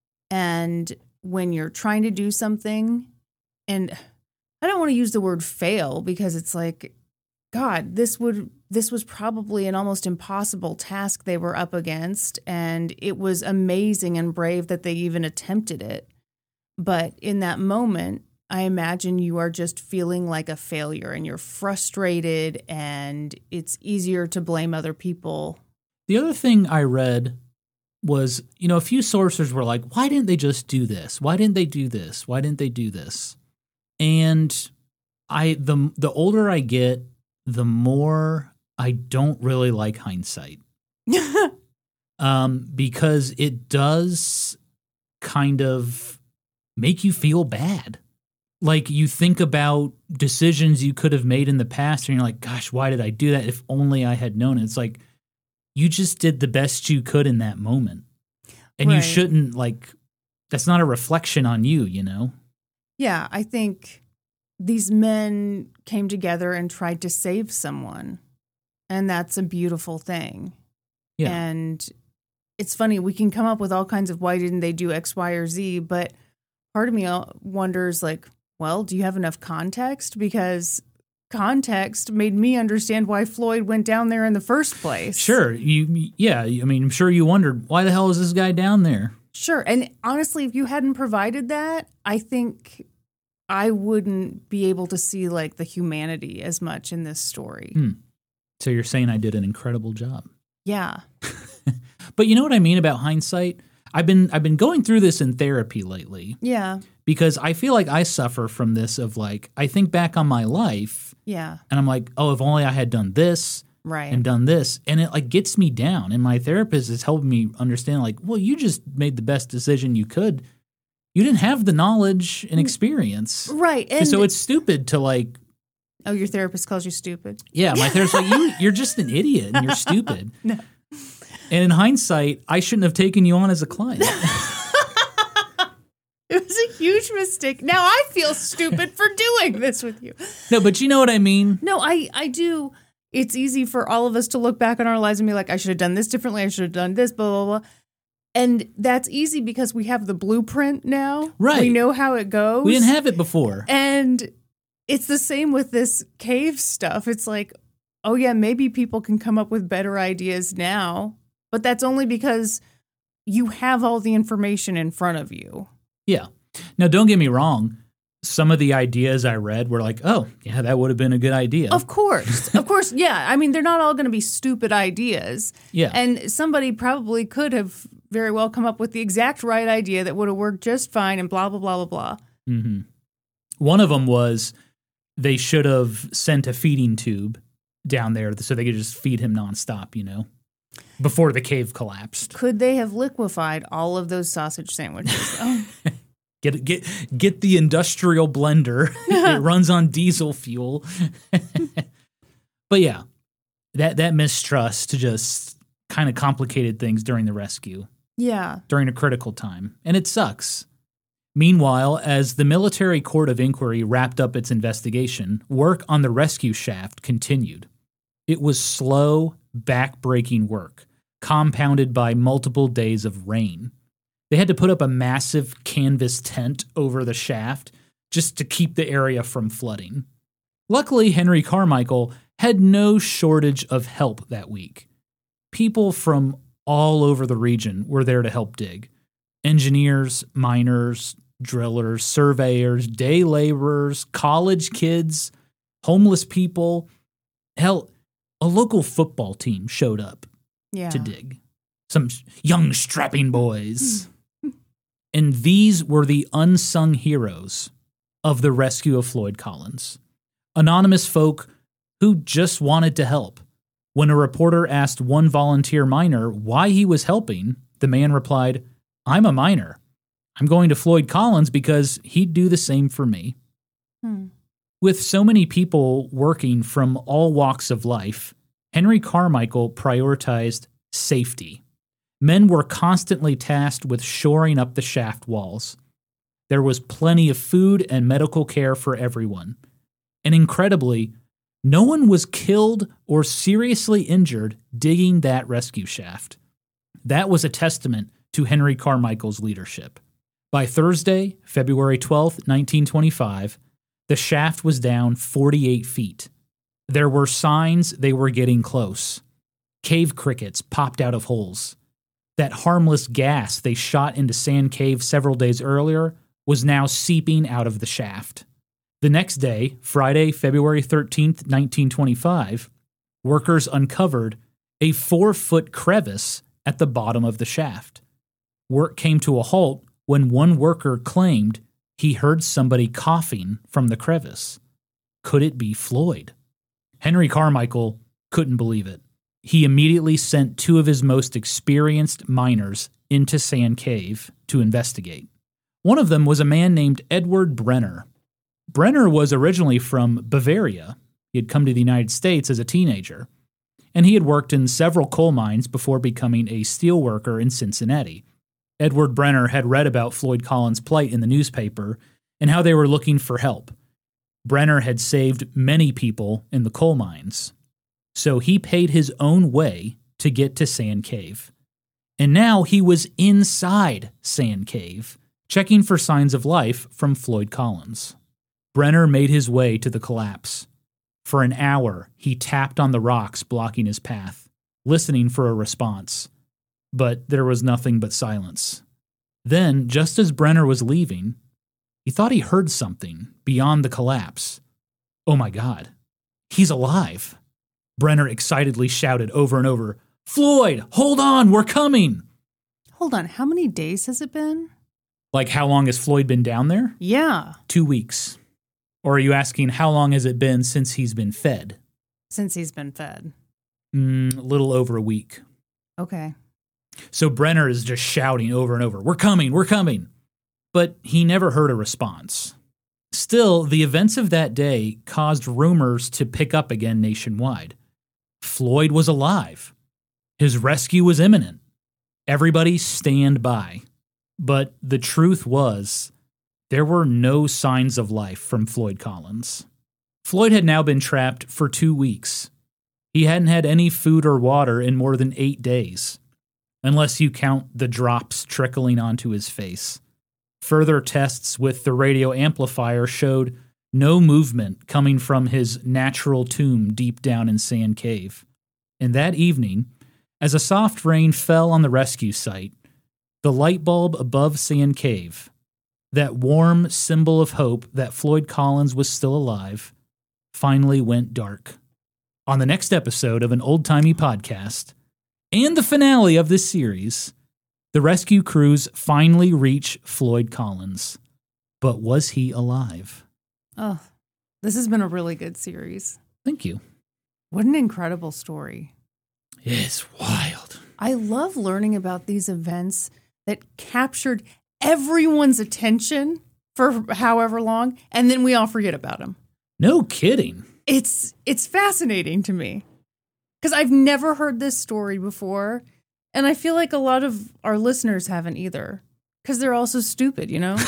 And when you're trying to do something, and I don't want to use the word fail because it's like, God, this would this was probably an almost impossible task they were up against, and it was amazing and brave that they even attempted it. But in that moment, I imagine you are just feeling like a failure and you're frustrated, and it's easier to blame other people. The other thing I read was, you know, a few sources were like, why didn't they just do this? Why didn't they do this? Why didn't they do this? And I the the older I get, the more I don't really like hindsight. um, because it does kind of make you feel bad. Like you think about decisions you could have made in the past and you're like, gosh, why did I do that? If only I had known it. It's like, you just did the best you could in that moment. And right. you shouldn't, like, that's not a reflection on you, you know? Yeah, I think these men came together and tried to save someone. And that's a beautiful thing. Yeah. And it's funny, we can come up with all kinds of why didn't they do X, Y, or Z, but part of me wonders, like, well, do you have enough context? Because context made me understand why Floyd went down there in the first place. Sure. You, yeah. I mean, I'm sure you wondered, why the hell is this guy down there? Sure. And honestly, if you hadn't provided that, I think I wouldn't be able to see like the humanity as much in this story. Hmm. So you're saying I did an incredible job. Yeah. But you know what I mean about hindsight? I've been I've been going through this in therapy lately Yeah. because I feel like I suffer from this of like, I think back on my life Yeah. and I'm like, oh, if only I had done this Right. and done this. And it like gets me down. And my therapist is helping me understand like, well, you just made the best decision you could. You didn't have the knowledge and experience. Right. And So it's stupid to like, oh, your therapist calls you stupid. yeah, my therapist's like, you, you're just an idiot and you're stupid. No. And in hindsight, I shouldn't have taken you on as a client. It was a huge mistake. Now I feel stupid for doing this with you. No, but you know what I mean? No, I, I do. It's easy for all of us to look back on our lives and be like, I should have done this differently. I should have done this, blah, blah, blah. And that's easy because we have the blueprint now. Right. We know how it goes. We didn't have it before. And it's the same with this cave stuff. It's like, oh, yeah, maybe people can come up with better ideas now. But that's only because you have all the information in front of you. Yeah. Now, don't get me wrong. Some of the ideas I read were like, oh, yeah, that would have been a good idea. Of course. Of course. Yeah. I mean, they're not all going to be stupid ideas. Yeah. And somebody probably could have very well come up with the exact right idea that would have worked just fine and blah, blah, blah, blah, blah. Mm-hmm. One of them was they should have sent a feeding tube down there so they could just feed him nonstop, you know, before the cave collapsed. Could they have liquefied all of those sausage sandwiches? Oh. Get get get the industrial blender. It runs on diesel fuel. But yeah, that that mistrust just kind of complicated things during the rescue, Yeah. during a critical time, and it sucks. Meanwhile, as the military court of inquiry wrapped up its investigation, work on the rescue shaft continued. It was slow, back-breaking work, compounded by multiple days of rain. They had to put up a massive canvas tent over the shaft just to keep the area from flooding. Luckily, Henry Carmichael had no shortage of help that week. People from all over the region were there to help dig. Engineers, miners, drillers, surveyors, day laborers, college kids, homeless people. Hell, a local football team showed up Yeah. to dig. Some young strapping boys. And these were the unsung heroes of the rescue of Floyd Collins. Anonymous folk who just wanted to help. When a reporter asked one volunteer miner why he was helping, the man replied, "I'm a miner. I'm going to Floyd Collins because he'd do the same for me." Hmm. With so many people working from all walks of life, Henry Carmichael prioritized safety. Men were constantly tasked with shoring up the shaft walls. There was plenty of food and medical care for everyone. And incredibly, no one was killed or seriously injured digging that rescue shaft. That was a testament to Henry Carmichael's leadership. By Thursday, February twelfth, nineteen twenty-five, the shaft was down forty-eight feet. There were signs they were getting close. Cave crickets popped out of holes. That harmless gas they shot into Sand Cave several days earlier was now seeping out of the shaft. The next day, Friday, February thirteenth, nineteen twenty-five, workers uncovered a four-foot crevice at the bottom of the shaft. Work came to a halt when one worker claimed he heard somebody coughing from the crevice. Could it be Floyd? Henry Carmichael couldn't believe it. He immediately sent two of his most experienced miners into Sand Cave to investigate. One of them was a man named Edward Brenner. Brenner was originally from Bavaria. He had come to the United States as a teenager, and he had worked in several coal mines before becoming a steelworker in Cincinnati. Edward Brenner had read about Floyd Collins' plight in the newspaper and how they were looking for help. Brenner had saved many people in the coal mines, so he paid his own way to get to Sand Cave. And now he was inside Sand Cave, checking for signs of life from Floyd Collins. Brenner made his way to the collapse. For an hour, he tapped on the rocks blocking his path, listening for a response. But there was nothing but silence. Then, just as Brenner was leaving, he thought he heard something beyond the collapse. Oh my God, he's alive. Brenner excitedly shouted over and over, Floyd, hold on, we're coming. Hold on, how many days has it been? Like, how long has Floyd been down there? Yeah. Two weeks. Or are you asking how long has it been since he's been fed? Since he's been fed. Mm, a little over a week. Okay. So Brenner is just shouting over and over, we're coming, we're coming. But he never heard a response. Still, the events of that day caused rumors to pick up again nationwide. Floyd was alive. His rescue was imminent. Everybody stand by. But the truth was, there were no signs of life from Floyd Collins. Floyd had now been trapped for two weeks. He hadn't had any food or water in more than eight days, unless you count the drops trickling onto his face. Further tests with the radio amplifier showed no movement coming from his natural tomb deep down in Sand Cave. And that evening, as a soft rain fell on the rescue site, the light bulb above Sand Cave, that warm symbol of hope that Floyd Collins was still alive, finally went dark. On the next episode of an old-timey podcast, and the finale of this series, the rescue crews finally reach Floyd Collins. But was he alive? Oh, this has been a really good series. Thank you. What an incredible story. It's wild. I love learning about these events that captured everyone's attention for however long, and then we all forget about them. No kidding. It's it's fascinating to me because I've never heard this story before, and I feel like a lot of our listeners haven't either because they're also stupid, you know?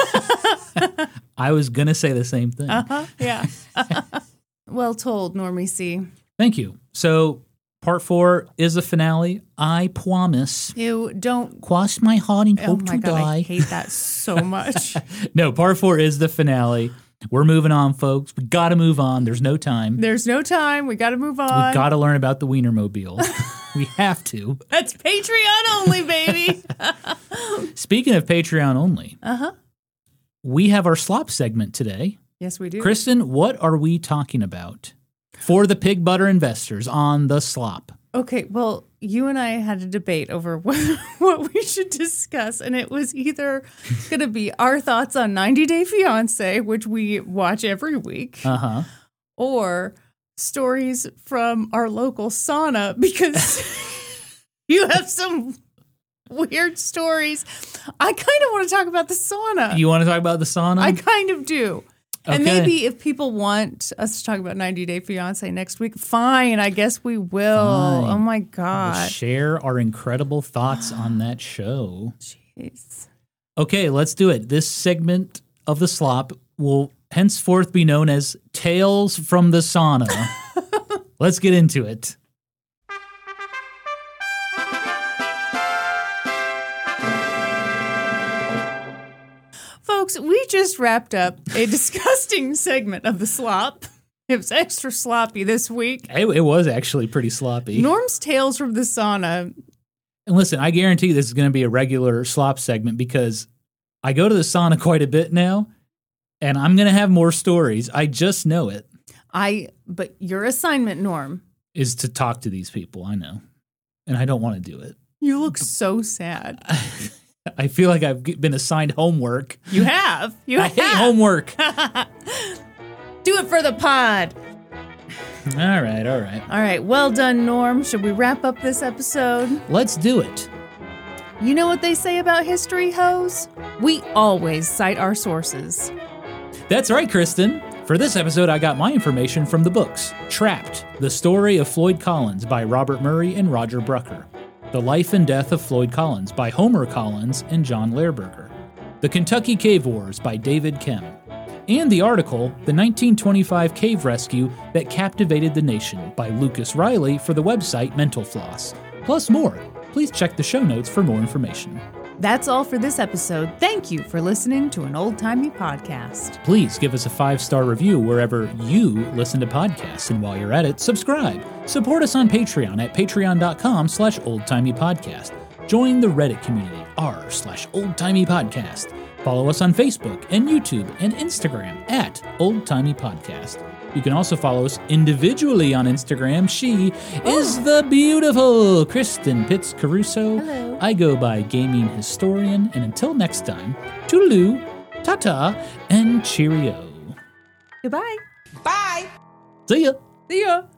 I was going to say the same thing. Uh-huh, yeah. Well told, Normie C. Thank you. So part four is a finale. I promise. You don't... Cross my heart and Oh hope my to God, die. I hate that so much. No, part four is the finale. We're moving on, folks. We got to move on. There's no time. There's no time. We got to move on. We got to learn about the Wienermobile. We have to. That's Patreon only, baby. Speaking of Patreon only, Uh-huh. we have our slop segment today. Yes, we do. Kristen, what are we talking about for the pig butter investors on the slop? Okay, well, you and I had a debate over what, what we should discuss, and it was either going to be our thoughts on ninety Day Fiancé, which we watch every week, Uh-huh. or stories from our local sauna, because you have some weird stories. I kind of want to talk about the sauna. You want to talk about the sauna? I kind of do. And Okay. maybe if people want us to talk about ninety Day Fiancé next week, fine, I guess we will. Fine. Oh my We'll God. share our incredible thoughts on that show. Jeez. Okay, let's do it. This segment of the slop will henceforth be known as Tales from the Sauna. Let's get into it. Folks, we just wrapped up a disgusting segment of the slop. It was extra sloppy this week. It, it was actually pretty sloppy. Norm's Tales from the Sauna. And listen, I guarantee this is going to be a regular slop segment because I go to the sauna quite a bit now, and I'm going to have more stories. I just know it. I, but your assignment, Norm, Is to talk to these people. I know. And I don't want to do it. you look so sad. I feel like I've been assigned homework. You have. You I have. hate homework. Do it for the pod. All right, all right. All right, well done, Norm. Should we wrap up this episode? Let's do it. You know what they say about history, hoes? We always cite our sources. That's right, Kristen. For this episode, I got my information from the books Trapped, The Story of Floyd Collins by Robert Murray and Roger Brucker. The Life and Death of Floyd Collins by Homer Collins and John Lehrberger. The Kentucky Cave Wars by David Kem. And the article, The nineteen twenty-five Cave Rescue That Captivated the Nation by Lucas Riley for the website Mental Floss. Plus more. Please check the show notes for more information. That's all for this episode. Thank you for listening to an old-timey podcast. Please give us a five-star review wherever you listen to podcasts. And while you're at it, subscribe. Support us on Patreon at patreon.com slash oldtimeypodcast. Join the Reddit community, r slash oldtimeypodcast. Follow us on Facebook and YouTube and Instagram at Old Timey Podcast. You can also follow us individually on Instagram. She is the beautiful Kristen Pitts Caruso. Hello. I go by Gaming Historian. And until next time, toodaloo, ta-ta, and cheerio. Goodbye. Bye. See ya. See ya.